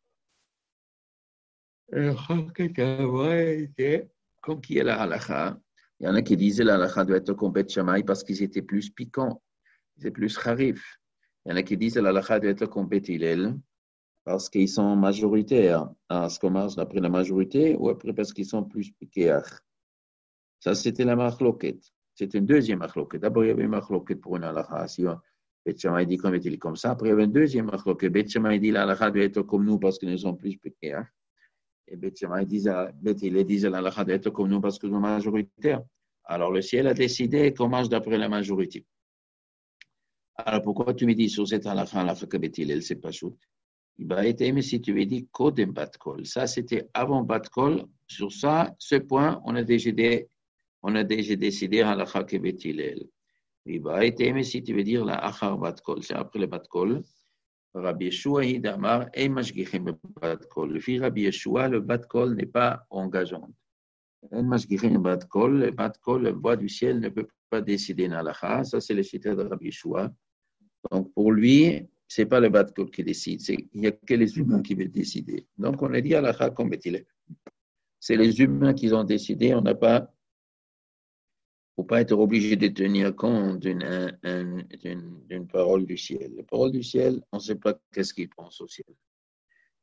Speaker 1: La machloket avant était comme qui est la halakha. Il y en a qui disaient la halakha doit être comme Bet Shammai parce qu'ils étaient plus piquants, ils étaient plus harif. Il y en a qui disent la halakha doit être comme Bet Hillel parce qu'ils sont majoritaires. Est-ce qu'on marche d'après la majorité ou après parce qu'ils sont plus piqués? Ça, c'était la machloket. C'était une deuxième machloket. D'abord, il y avait une machloket pour une halakha. Si Bet Shammai dit comme est comme ça. Après, il y avait une deuxième machloket. Bet Shammai dit la halakha doit être comme nous parce que nous sommes plus piqués. Et Bet Shammai disait, Bet Hillel disait la halakha doit être comme nous parce que nous sommes majoritaires. Alors, le ciel a décidé qu'on marche d'après la majorité. Alors, pourquoi tu me dis sur cette halakha, halakha que Bet Hillel, c'est pas chouette? Il va être aimé si tu me dis Kodem Bat Kol. Ça, c'était avant Bat Kol. Sur ça, ce point, on a déjà, on a déjà décidé halakha que Bet Hillel. Il va être aimé si tu veux dire la achar Bat Kol. C'est après le Bat Kol. Rabbi Yeshua Hidamar et Mashgichem Bat Kol. Le fils Rabbi Yeshua, le Bat Kol n'est pas engageant. Le Bat Kol, le Bat Kol, la voix du ciel ne peut pas décider n'alacha. Ça, c'est le chita de Rabbi Yeshua. Donc, pour lui, ce n'est pas le Bat Kol qui décide. Il n'y a que les humains qui veulent décider. Donc, on a dit alacha comme Bethilel. C'est les humains qui ont décidé. On n'a pas. Il ne faut pas être obligé de tenir compte d'une, d'une, d'une parole du ciel. La parole du ciel, on ne sait pas qu'est-ce qu'il pense au ciel.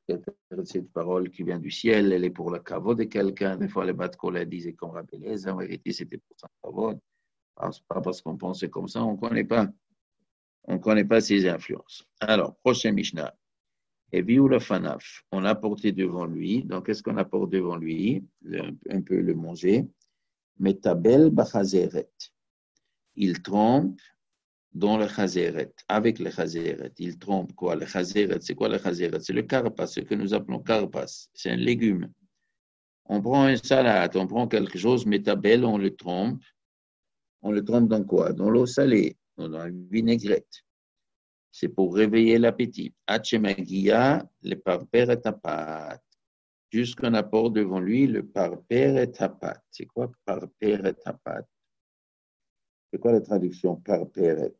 Speaker 1: cette parole qui vient du ciel, elle est pour le kavod de quelqu'un. Des fois, les bat collègues disaient comme Rabbi Eliezer, en vérité, c'était pour son kavod. Pas parce qu'on pensait comme ça, on ne connaît pas. On ne connaît pas ses influences. Alors, prochain Mishnah. Et viou le fanaf, on a porté devant lui. Donc, qu'est-ce qu'on apporte devant lui? Le, un peu le manger. Metabel bachazeret. Il trompe dans le chazeret, avec le chazeret. Il trompe quoi? Le chazeret, c'est quoi le chazeret? C'est le karpas, ce que nous appelons karpas. C'est un légume. On prend une salade, on prend quelque chose, metabel, on le trompe. On le trempe dans quoi? Dans l'eau salée, dans la vinaigrette. C'est pour réveiller l'appétit. Hachemagia, le parper et tapat. Jusqu'on apporte devant lui le parper et tapat. C'est quoi parper et tapat? C'est quoi la traduction parper?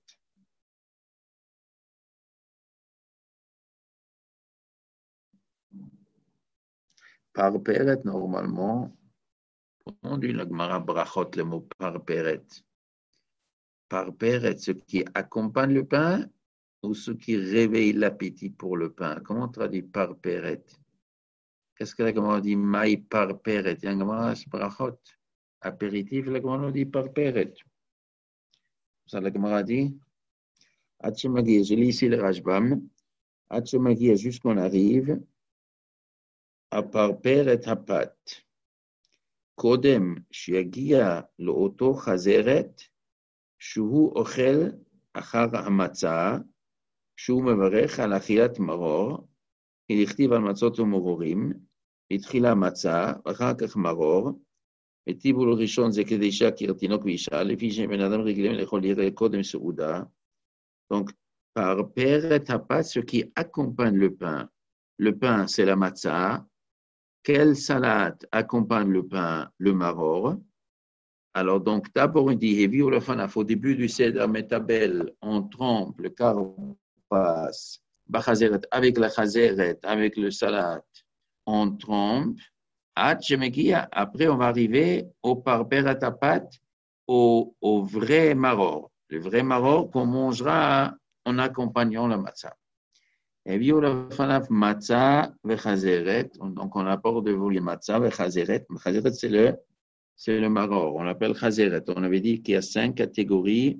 Speaker 1: Parper, normalement, on dit la Gemara brachot le mot parper. Parper, ce qui accompagne le pain ou ce qui réveille l'appétit pour le pain. Comment on traduit parper? Qu'est-ce que la Gemara dit maï parperet? Il y a une Gemara brachot. Apéritif, la Gemara dit parperet. Ça, la Gemara dit Hachemagia, je lis ici le Rashbam. Hachemagia, jusqu'on arrive à parperet hapat. Kodem, shiagia lo oto chazeret, shuhu ochel achar hamatzah, shuhu mevarech al achilat maror, il יכתיב על מצות ומרורים, התחילה מצה, ואחר כך מרור, וטיבול ראשון זה כדי שיכיר תינוק ואישה, לפי שבן אדם רגילים לאכול יראה קודם סעודה. Donc, par père et tapas, ce qui accompagne le pain. Le pain, c'est la matza. Quelle salade accompagne le pain? Le maror. Alors, donc, d'abord, on dit, Hevi ou le fanaf, au début du Seder Metabel, on trempe le karpas, avec la chazeret, avec le salat, on trompe. Après, on va arriver au parperatapat, au, au vrai maror. Le vrai maror qu'on mangera en accompagnant la matzah. Et puis, on a fait matzah et chazeret. Donc, on apporte de vous les matzah et chazeret. Chazeret, c'est le, c'est le maror. On l'appelle chazeret. On avait dit qu'il y a cinq catégories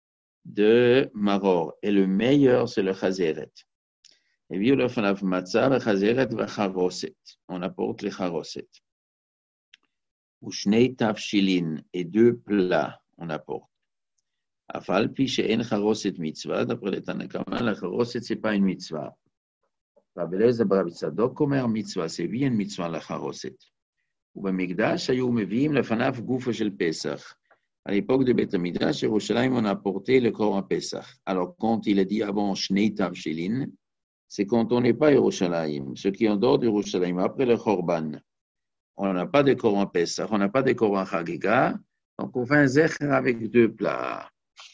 Speaker 1: de maror. Et le meilleur, c'est le chazeret. Et puis, on a fait matzah et chazeret et charoset. On apporte les charoset. Ou shnei tafshilin, et deux plats, on apporte. Afal pi she'en charoset mitzvah, d'après les Tanakama, la charoset, c'est pas une mitzvah. Rabbi Eliezer bar Rabbi Tzadok omer mitzvah, c'est bien une mitzvah la charoset. Ou b'mikdash hayu meviim lefanav gufa shel Pesach. À l'époque de Beth Amikdash, Yerushalayim, on a apporté le corps à Pesach. Alors, quand il a dit avant shnei tafshilin, c'est quand on n'est pas à Yerushalayim, ce qui est en dehors de Yerushalayim, après le Chorban. On n'a pas de corps en Pesach, on n'a pas de corps en Chagiga, donc on fait un zecher avec deux plats.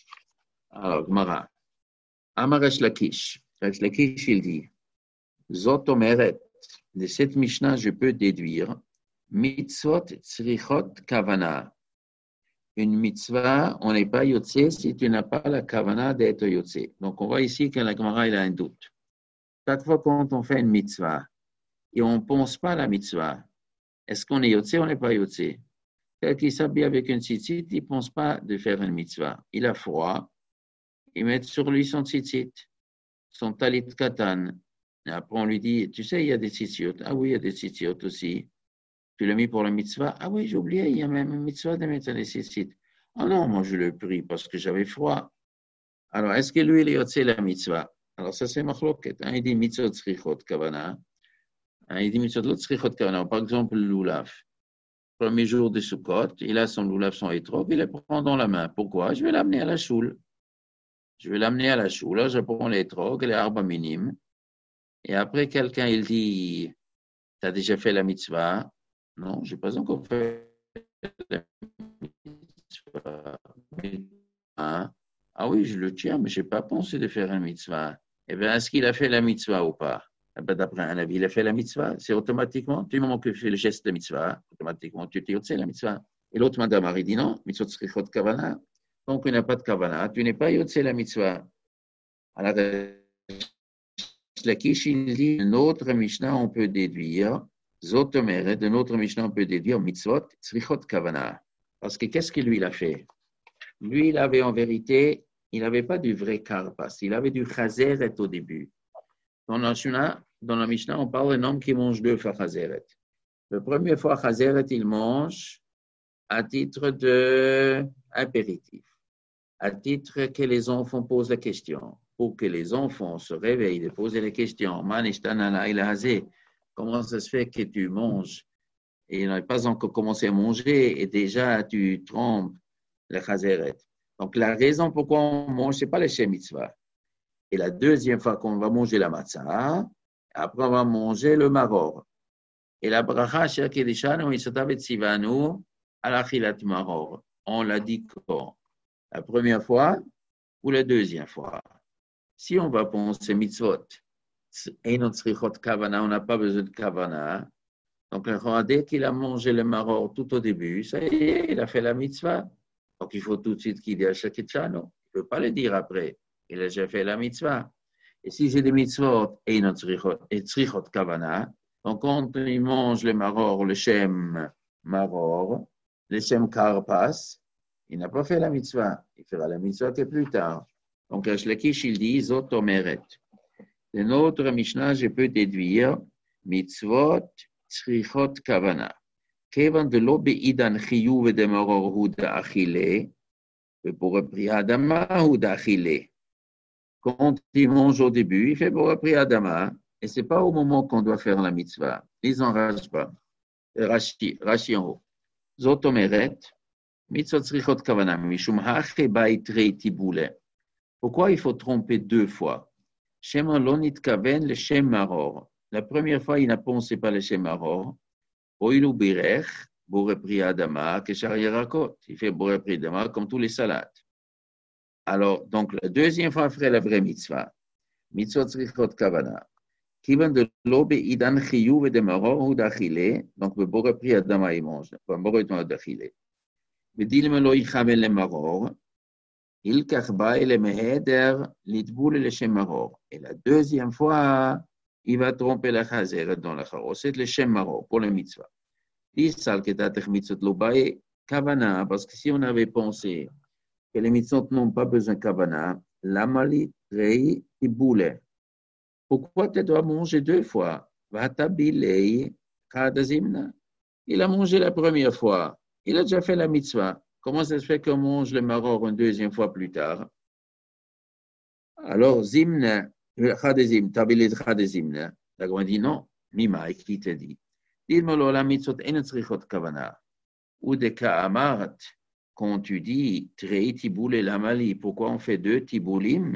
Speaker 1: Alors, Gemara. Amar Resh Lakish. Resh Lakish, il dit, Zot omeret, de cette Mishnah, je peux déduire, mitzvot tzrichot kavana. Une mitzvah, on n'est pas yotze si tu n'as pas la kavana d'être yotze. Donc, on voit ici que la Gemara, il a un doute. Chaque fois quand on fait une mitzvah, et on ne pense pas à la mitzvah, est-ce qu'on est yotze ou on n'est pas yotze? Quelqu'un qui s'habille avec une tzitzit, il ne pense pas de faire une mitzvah. Il a froid, il met sur lui son tzitzit, son talit katan. Et après, on lui dit, tu sais, il y a des tzitzit. Ah oui, il y a des tzitzit aussi. Tu l'as mis pour la mitzvah? Ah oui, j'ai oublié, il y a même une mitzvah de mettre des tzitzit. Ah non, moi je l'ai pris parce que j'avais froid. Alors, est-ce que lui, il est yotze la mitzvah? Alors, ça c'est machloket. Un, il dit mitzvot tzrichot kavana. Il dit mitzvot lot tzrichot kavana. Par exemple, le loulaf. Premier jour de Sukkot, il a son loulaf, son étrog, il le prend dans la main. Pourquoi? Je vais l'amener à la choule. Je vais l'amener à la choule, je prends l'étrog, les arba minimes. Et après, quelqu'un, il dit, tu as déjà fait la mitzvah? Non, je n'ai pas encore fait la mitzvah. Hein? Ah oui, je le tiens, mais je n'ai pas pensé de faire la mitzvah. Eh bien, est-ce qu'il a fait la mitzvah ou pas? Eh bien, d'après un avis, il a fait la mitzvah. C'est automatiquement, du moment que tu fais le geste de mitzvah, automatiquement, tu t'es yotze la mitzvah. Et l'autre madame a dit non, mitzvot tzrichot kavana. Donc, il n'a pas de kavana, tu n'es pas yotze la mitzvah. Alors, Lakish, il dit, un autre Mishnah, on peut déduire, Zotomeret, d'un autre Mishnah, on peut déduire, mitzvot, tzrichot kavana. Parce que qu'est-ce que lui, il a fait? Lui, il avait en vérité, il n'avait pas du vrai karpas, il avait du chazeret au début. Dans la Mishnah, dans la Mishnah, on parle d'un homme qui mange deux fois chazeret. La première fois, chazeret, il mange à titre d'apéritif, à titre que les enfants posent la question, pour que les enfants se réveillent de poser la question. Comment ça se fait que tu manges et il n'a pas encore commencé à manger et déjà tu trompes le chazeret. Donc la raison pourquoi on mange, ce n'est pas le shem mitzvah. Et la deuxième fois qu'on va manger la matzah, après on va manger le maror. Et la bracha, Asher Kedishanu, Isatavet Sivanu, Alachilat Maror. On l'a dit quand? La première fois ou la deuxième fois? Si on va penser mitzvot, Einot Srichot Kavana, on n'a pas besoin de Kavana. Donc, dès qu'il a mangé le maror tout au début, ça y est, il a fait la mitzvah. Donc, il faut tout de suite qu'il dise Asher Kedishanu. Il ne peut pas le dire après. Il a déjà fait la mitzvah. Et si c'est des mitzvot, Einot Srichot Kavana, donc, quand il mange le maror, le shem maror, le shem karpas, il n'a pas fait la mitzvah. Il fera la mitzvah que plus tard. Donc, Resh Lakish, il dit, Zotomeret. De notre Mishnah, je peux déduire mitzvot tzrichot kavana. Kevan de lo be'idan chiyuv de maror hu da'achile, pour priadama hu da'achile. Quand il mange au début, il fait pour priadama. Et ce n'est pas au moment qu'on doit faire la mitzvah. Ils n'enragent pas. Rashi, Rashi en haut. Zotomeret, mitzvot tzrichot kavana, mishum hache bait rei tiboule. Pourquoi il faut tromper deux fois? Shema lonit kaven le shem maror. La première fois, il n'a pensé pas le shem maror. Oilu birech, bore pri adama, keshar yerakot. Il fait bore pri adama comme tous les salades. Alors, donc, la deuxième fois, il ferait la vraie mitzvah. Mitzvot tzrichot kavana. Kivan de l'obe idan chiyuv de maror ou d'achile, donc le bore pri adama il mange, le bore d'achile. Mais dis-le lo ichavel le maror, il kachba le meheder litboul le shem maror. Et la deuxième fois, il va tromper la chazeret dans la charo. C'est le shem maror pour le mitzvah. Dis sal ketatech mitzvot lo bae kavana, parce que si on avait pensé que les mitzvot n'ont pas besoin de kavana, l'amalit rei tiboule. Pourquoi tu dois manger deux fois? Il a mangé la première fois. Il a déjà fait la mitzvah. Comment ça se fait qu'on mange le maror une deuxième fois plus tard? Alors, zimna, tabilet chadezimna. D'accord, on dit non. Mima, qui te dit? Dis-moi, la mitzvot en tzrichot kavana. Ou de ka'amart, quand tu dis trei tiboule lamali, pourquoi on fait deux tiboulim?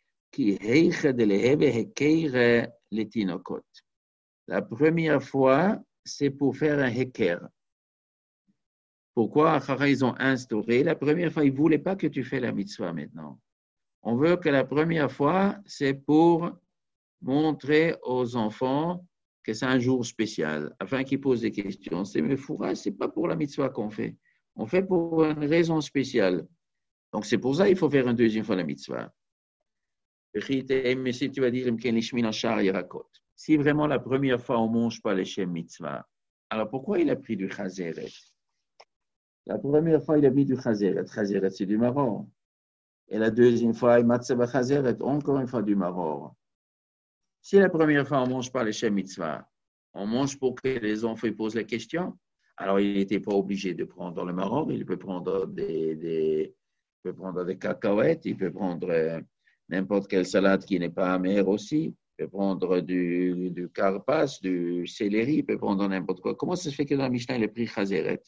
Speaker 1: La première fois, c'est pour faire un heker. Pourquoi ils ont instauré? La première fois, ils ne voulaient pas que tu fasses la mitzvah maintenant. On veut que la première fois, c'est pour montrer aux enfants que c'est un jour spécial, afin qu'ils posent des questions. C'est mais fourrage, ce n'est pas pour la mitzvah qu'on fait. On fait pour une raison spéciale. Donc c'est pour ça qu'il faut faire une deuxième fois la mitzvah. Mais si tu vas dire, si vraiment la première fois on ne mange pas les shem mitzvah, alors pourquoi il a pris du chazeret? La première fois il a mis du chazeret. Chazeret c'est du maror. Et la deuxième fois il m'a dit chazeret, encore une fois du maror. Si la première fois on ne mange pas les shem mitzvah, on mange pour que les enfants posent la question, alors il n'était pas obligé de prendre le maror, il peut prendre des, des, il peut prendre des cacahuètes, il peut prendre n'importe quelle salade qui n'est pas amère aussi. Il peut prendre du, du karpas, du céleri, il peut prendre n'importe quoi. Comment ça se fait que dans la Mishnah, il a pris chazeret?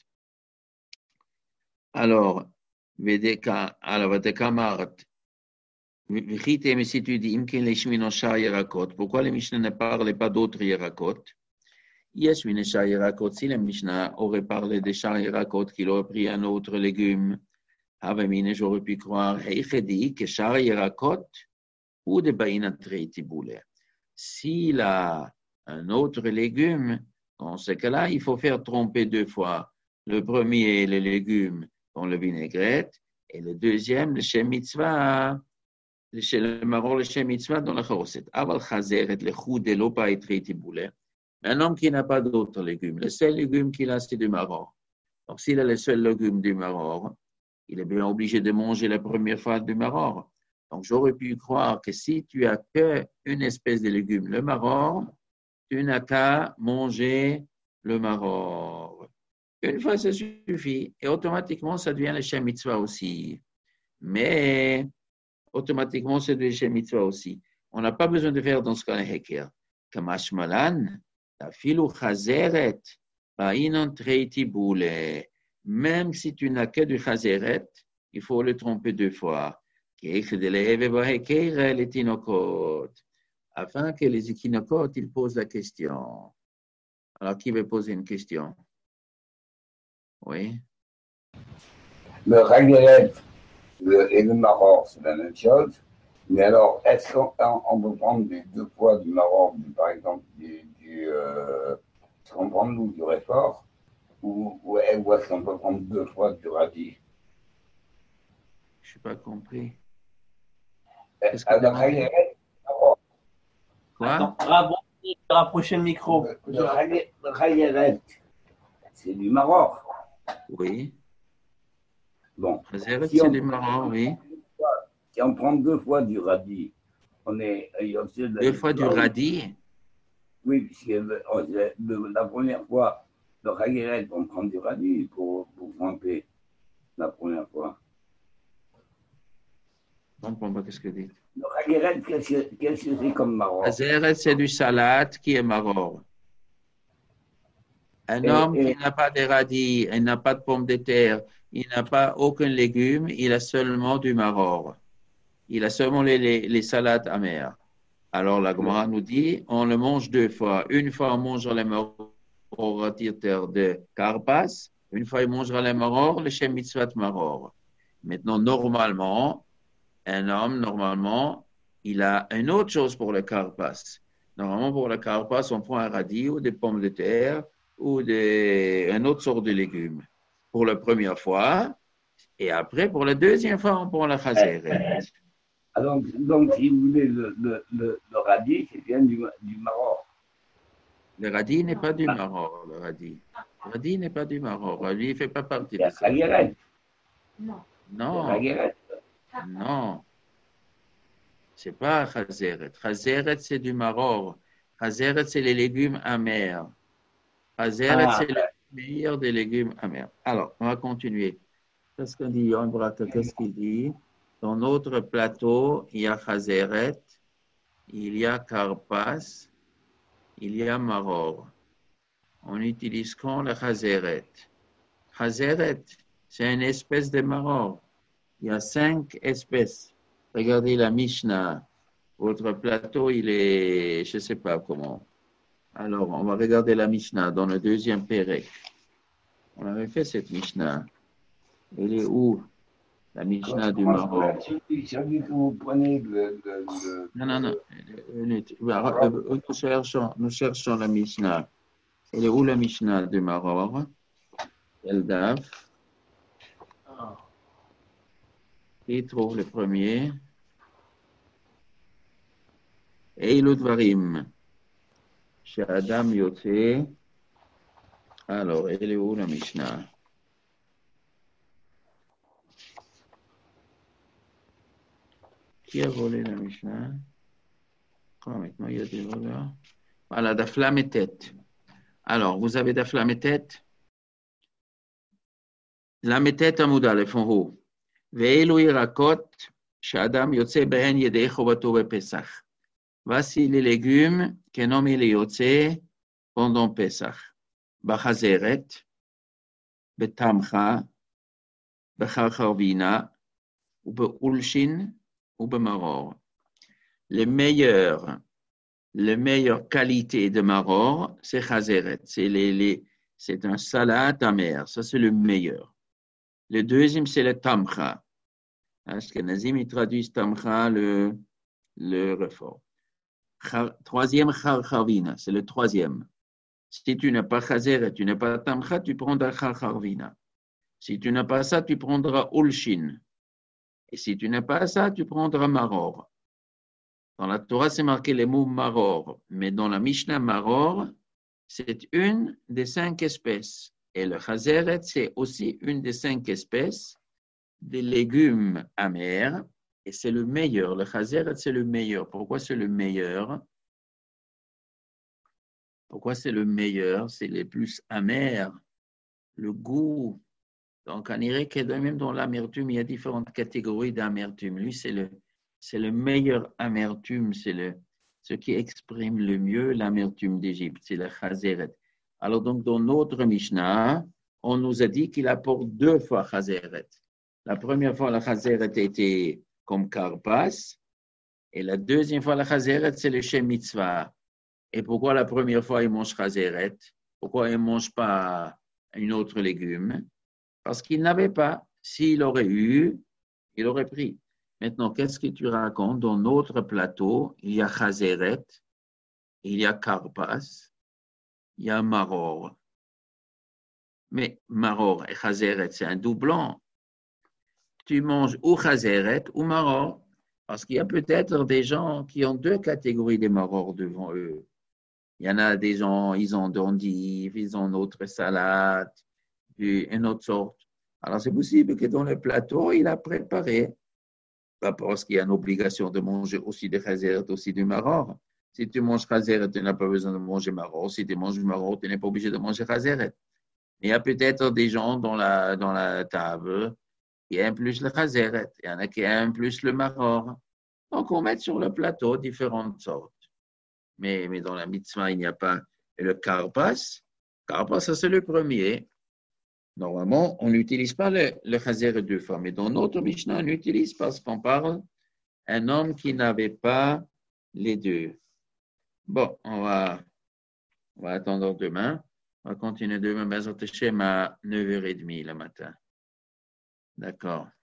Speaker 1: Alors, Vedeka, alors, Vedekamart, mais si tu dis, Imkin les shminoshar yerakot, pourquoi les Mishnah ne parlaient pas d'autres yerakot? Yes, shminoshar yerakot, si la Mishnah aurait parlé des char yerakot, qu'il aurait pris un autre légume, j'aurais pu croire, que char yerakot ou de baïna trei tiboule. S'il a un autre légume, dans ce cas-là, il faut faire tromper deux fois. Le premier, le légume dans le vinaigrette, et le deuxième, le shem mitzvah chez le maror, le shem mitzvah dans la charoset. Aval chazeret, le chou de l'opa et tritiboulé. Un homme qui n'a pas d'autres légumes, le seul légume qu'il a, c'est du maror. Donc, s'il a le seul légume du maror, il est bien obligé de manger la première fois du maror. Donc, j'aurais pu croire que si tu as qu'une espèce de légume, le maror, tu n'as qu'à manger le maror. Une fois, ça suffit. Et automatiquement, ça devient le shem mitzvah aussi. Mais, automatiquement, ça devient le shem mitzvah aussi. On n'a pas besoin de faire dans ce cas un heker. Kamash malan, tafilu chazeret, ba'inon treiti boule. Même si tu n'as que du chazeret, il faut le tromper deux fois. Afin que les échinocotes, ils posent la question. Alors, qui veut poser une question? Oui.
Speaker 2: Le rageret et le maror, c'est la même chose. Mais alors, est-ce qu'on on peut prendre les deux fois du maror, par exemple, du, du, euh, est-ce qu'on prend nous du réfort, ou, ou, ou est-ce qu'on peut prendre deux fois du radis?
Speaker 1: Je n'ai pas compris.
Speaker 2: Est-ce que le rageret,
Speaker 1: quoi?
Speaker 3: Attends, rapprochez le micro.
Speaker 2: Le, le rageret, c'est du maror.
Speaker 1: Oui.
Speaker 2: Bon.
Speaker 1: Chazeret,
Speaker 2: Si
Speaker 1: c'est
Speaker 2: on,
Speaker 1: du maror, oui.
Speaker 2: Si on prend deux fois du radis, on est.
Speaker 1: Deux fois du radis?
Speaker 2: Oui, puisque le, le, la première fois, le rageret, on prend du radis pour, pour tremper la première fois.
Speaker 1: Je ne comprends pas ce que vous dites.
Speaker 2: Le rageret, qu'est-ce que c'est comme maror?
Speaker 1: Chazeret, c'est du salade qui est maror. Un
Speaker 2: et,
Speaker 1: homme
Speaker 2: et,
Speaker 1: qui n'a pas de radis, il n'a pas de pommes de terre, il n'a pas aucun légume, il a seulement du maror. Il a seulement les, les, les salades amères. Alors la Gemara nous dit, on le mange deux fois. Une fois, on mangera les maror de karpas. Une fois, il mangera les maror, le shem mitzvah maror. Maintenant, normalement, un homme, normalement, il a une autre chose pour le karpas. Normalement, pour le karpas, on prend un radis ou des pommes de terre ou des, une autre sorte de légumes pour la première fois. Et après, pour la deuxième fois, on prend la chazeret.
Speaker 2: Donc, donc, si vous voulez, le, le, le, le radis, c'est bien du, du maror.
Speaker 1: Le radis n'est pas du maror, le radis. Le radis n'est pas du maror. Lui, il ne fait pas partie
Speaker 2: de
Speaker 1: ça.
Speaker 2: Non.
Speaker 1: Non. Non. Ce n'est pas chazeret. Chazeret, c'est du maror. Chazeret, c'est les légumes amers. Chazeret, ah. c'est le meilleur des légumes amers. Alors, on va continuer. Qu'est-ce qu'on dit, Yon Brata? Qu'est-ce qu'il dit? Dans notre plateau, il y a chazeret, il y a karpas, il y a maror. On utilise quand le chazeret? Chazeret, c'est une espèce de maror. Il y a cinq espèces. Regardez la Mishnah. Votre plateau, il est, je ne sais pas comment. Alors, on va regarder la Mishnah dans le deuxième pérec. On avait fait cette Mishnah. Elle est où? La Mishnah du maror.
Speaker 2: Celui que vous prenez le... le, le
Speaker 1: non, non, non. Nous cherchons, nous cherchons la Mishnah. Elle est où la Mishnah du maror? El Daf. Qui trouve le premier? Eilu Dvarim. Chez Adam Yoté. Alors, elle est où la Mishnah? Qui a volé la Mishnah? Oh, maintenant, il y a des voleurs. Voilà, Daf Lametet. Alors, vous avez Daf Lametet? Lametet Amouda, le fond haut. Ve'elu Irakot, Shadam Yotze Behen Yedei Chovato Pesach. Voici les légumes qu'un homme il Yotze pendant Pesach. Bachazeret, Betamcha, Becharcharvina, ou Beulshin, ou Bemaror. Les meilleurs, les meilleures qualités de maror, c'est chazeret. C'est, les, les, c'est un salade amère. Ça, c'est le meilleur. Le deuxième, c'est le tamcha. Parce que Nazim, ils traduisent tamcha, le, le refort. Troisième, charcharvina. C'est le troisième. Si tu n'as pas chazeret, tu n'as pas tamcha, tu prendras charcharvina. Si tu n'as pas ça, tu prendras ulshin. Et si tu n'as pas ça, tu prendras maror. Dans la Torah, c'est marqué les mots maror. Mais dans la Mishnah, maror, c'est une des cinq espèces. Et le chazeret, c'est aussi une des cinq espèces des légumes amers. Et c'est le meilleur. Le chazeret, c'est le meilleur. Pourquoi c'est le meilleur? Pourquoi c'est le meilleur? C'est les plus amers. Le goût. Donc, on dirait que même dans l'amertume, il y a différentes catégories d'amertume. Lui, c'est le, c'est le meilleur amertume. C'est le, ce qui exprime le mieux l'amertume d'Égypte. C'est le chazeret. Alors, donc, dans notre Mishnah, on nous a dit qu'il apporte deux fois chazeret. La première fois, la chazeret était comme karpas. Et la deuxième fois, la chazeret, c'est le shem mitzvah. Et pourquoi la première fois, il mange chazeret? Pourquoi il ne mange pas un autre légume? Parce qu'il n'avait pas. S'il aurait eu, il aurait pris. Maintenant, qu'est-ce que tu racontes? Dans notre plateau, il y a chazeret, il y a karpas, il y a maror. Mais maror et chazeret, c'est un doublon. Tu manges ou chazeret ou maror. Parce qu'il y a peut-être des gens qui ont deux catégories de maror devant eux. Il y en a des gens, ils ont d'endives, ils ont autre salade, une autre sorte. Alors, c'est possible que dans le plateau, il a préparé. Pas parce qu'il y a une obligation de manger aussi des chazeret, aussi du maror. Si tu manges chazeret, tu n'as pas besoin de manger maror. Si tu manges du maror, tu n'es pas obligé de manger chazeret. Il y a peut-être des gens dans la, dans la table qui aiment plus le chazeret. Il y en a qui aiment plus le maror. Donc, on met sur le plateau différentes sortes. Mais, mais dans la mitzvah, il n'y a pas le karpas. Karpas, ça c'est le premier. Normalement, on n'utilise pas le, le chazeret deux fois. Mais dans notre Mishnah, on utilise parce qu'on parle d'un homme qui n'avait pas les deux. Bon, on va, on va attendre demain. On va continuer demain, Bezrat Hashem, à neuf heures trente le matin. D'accord.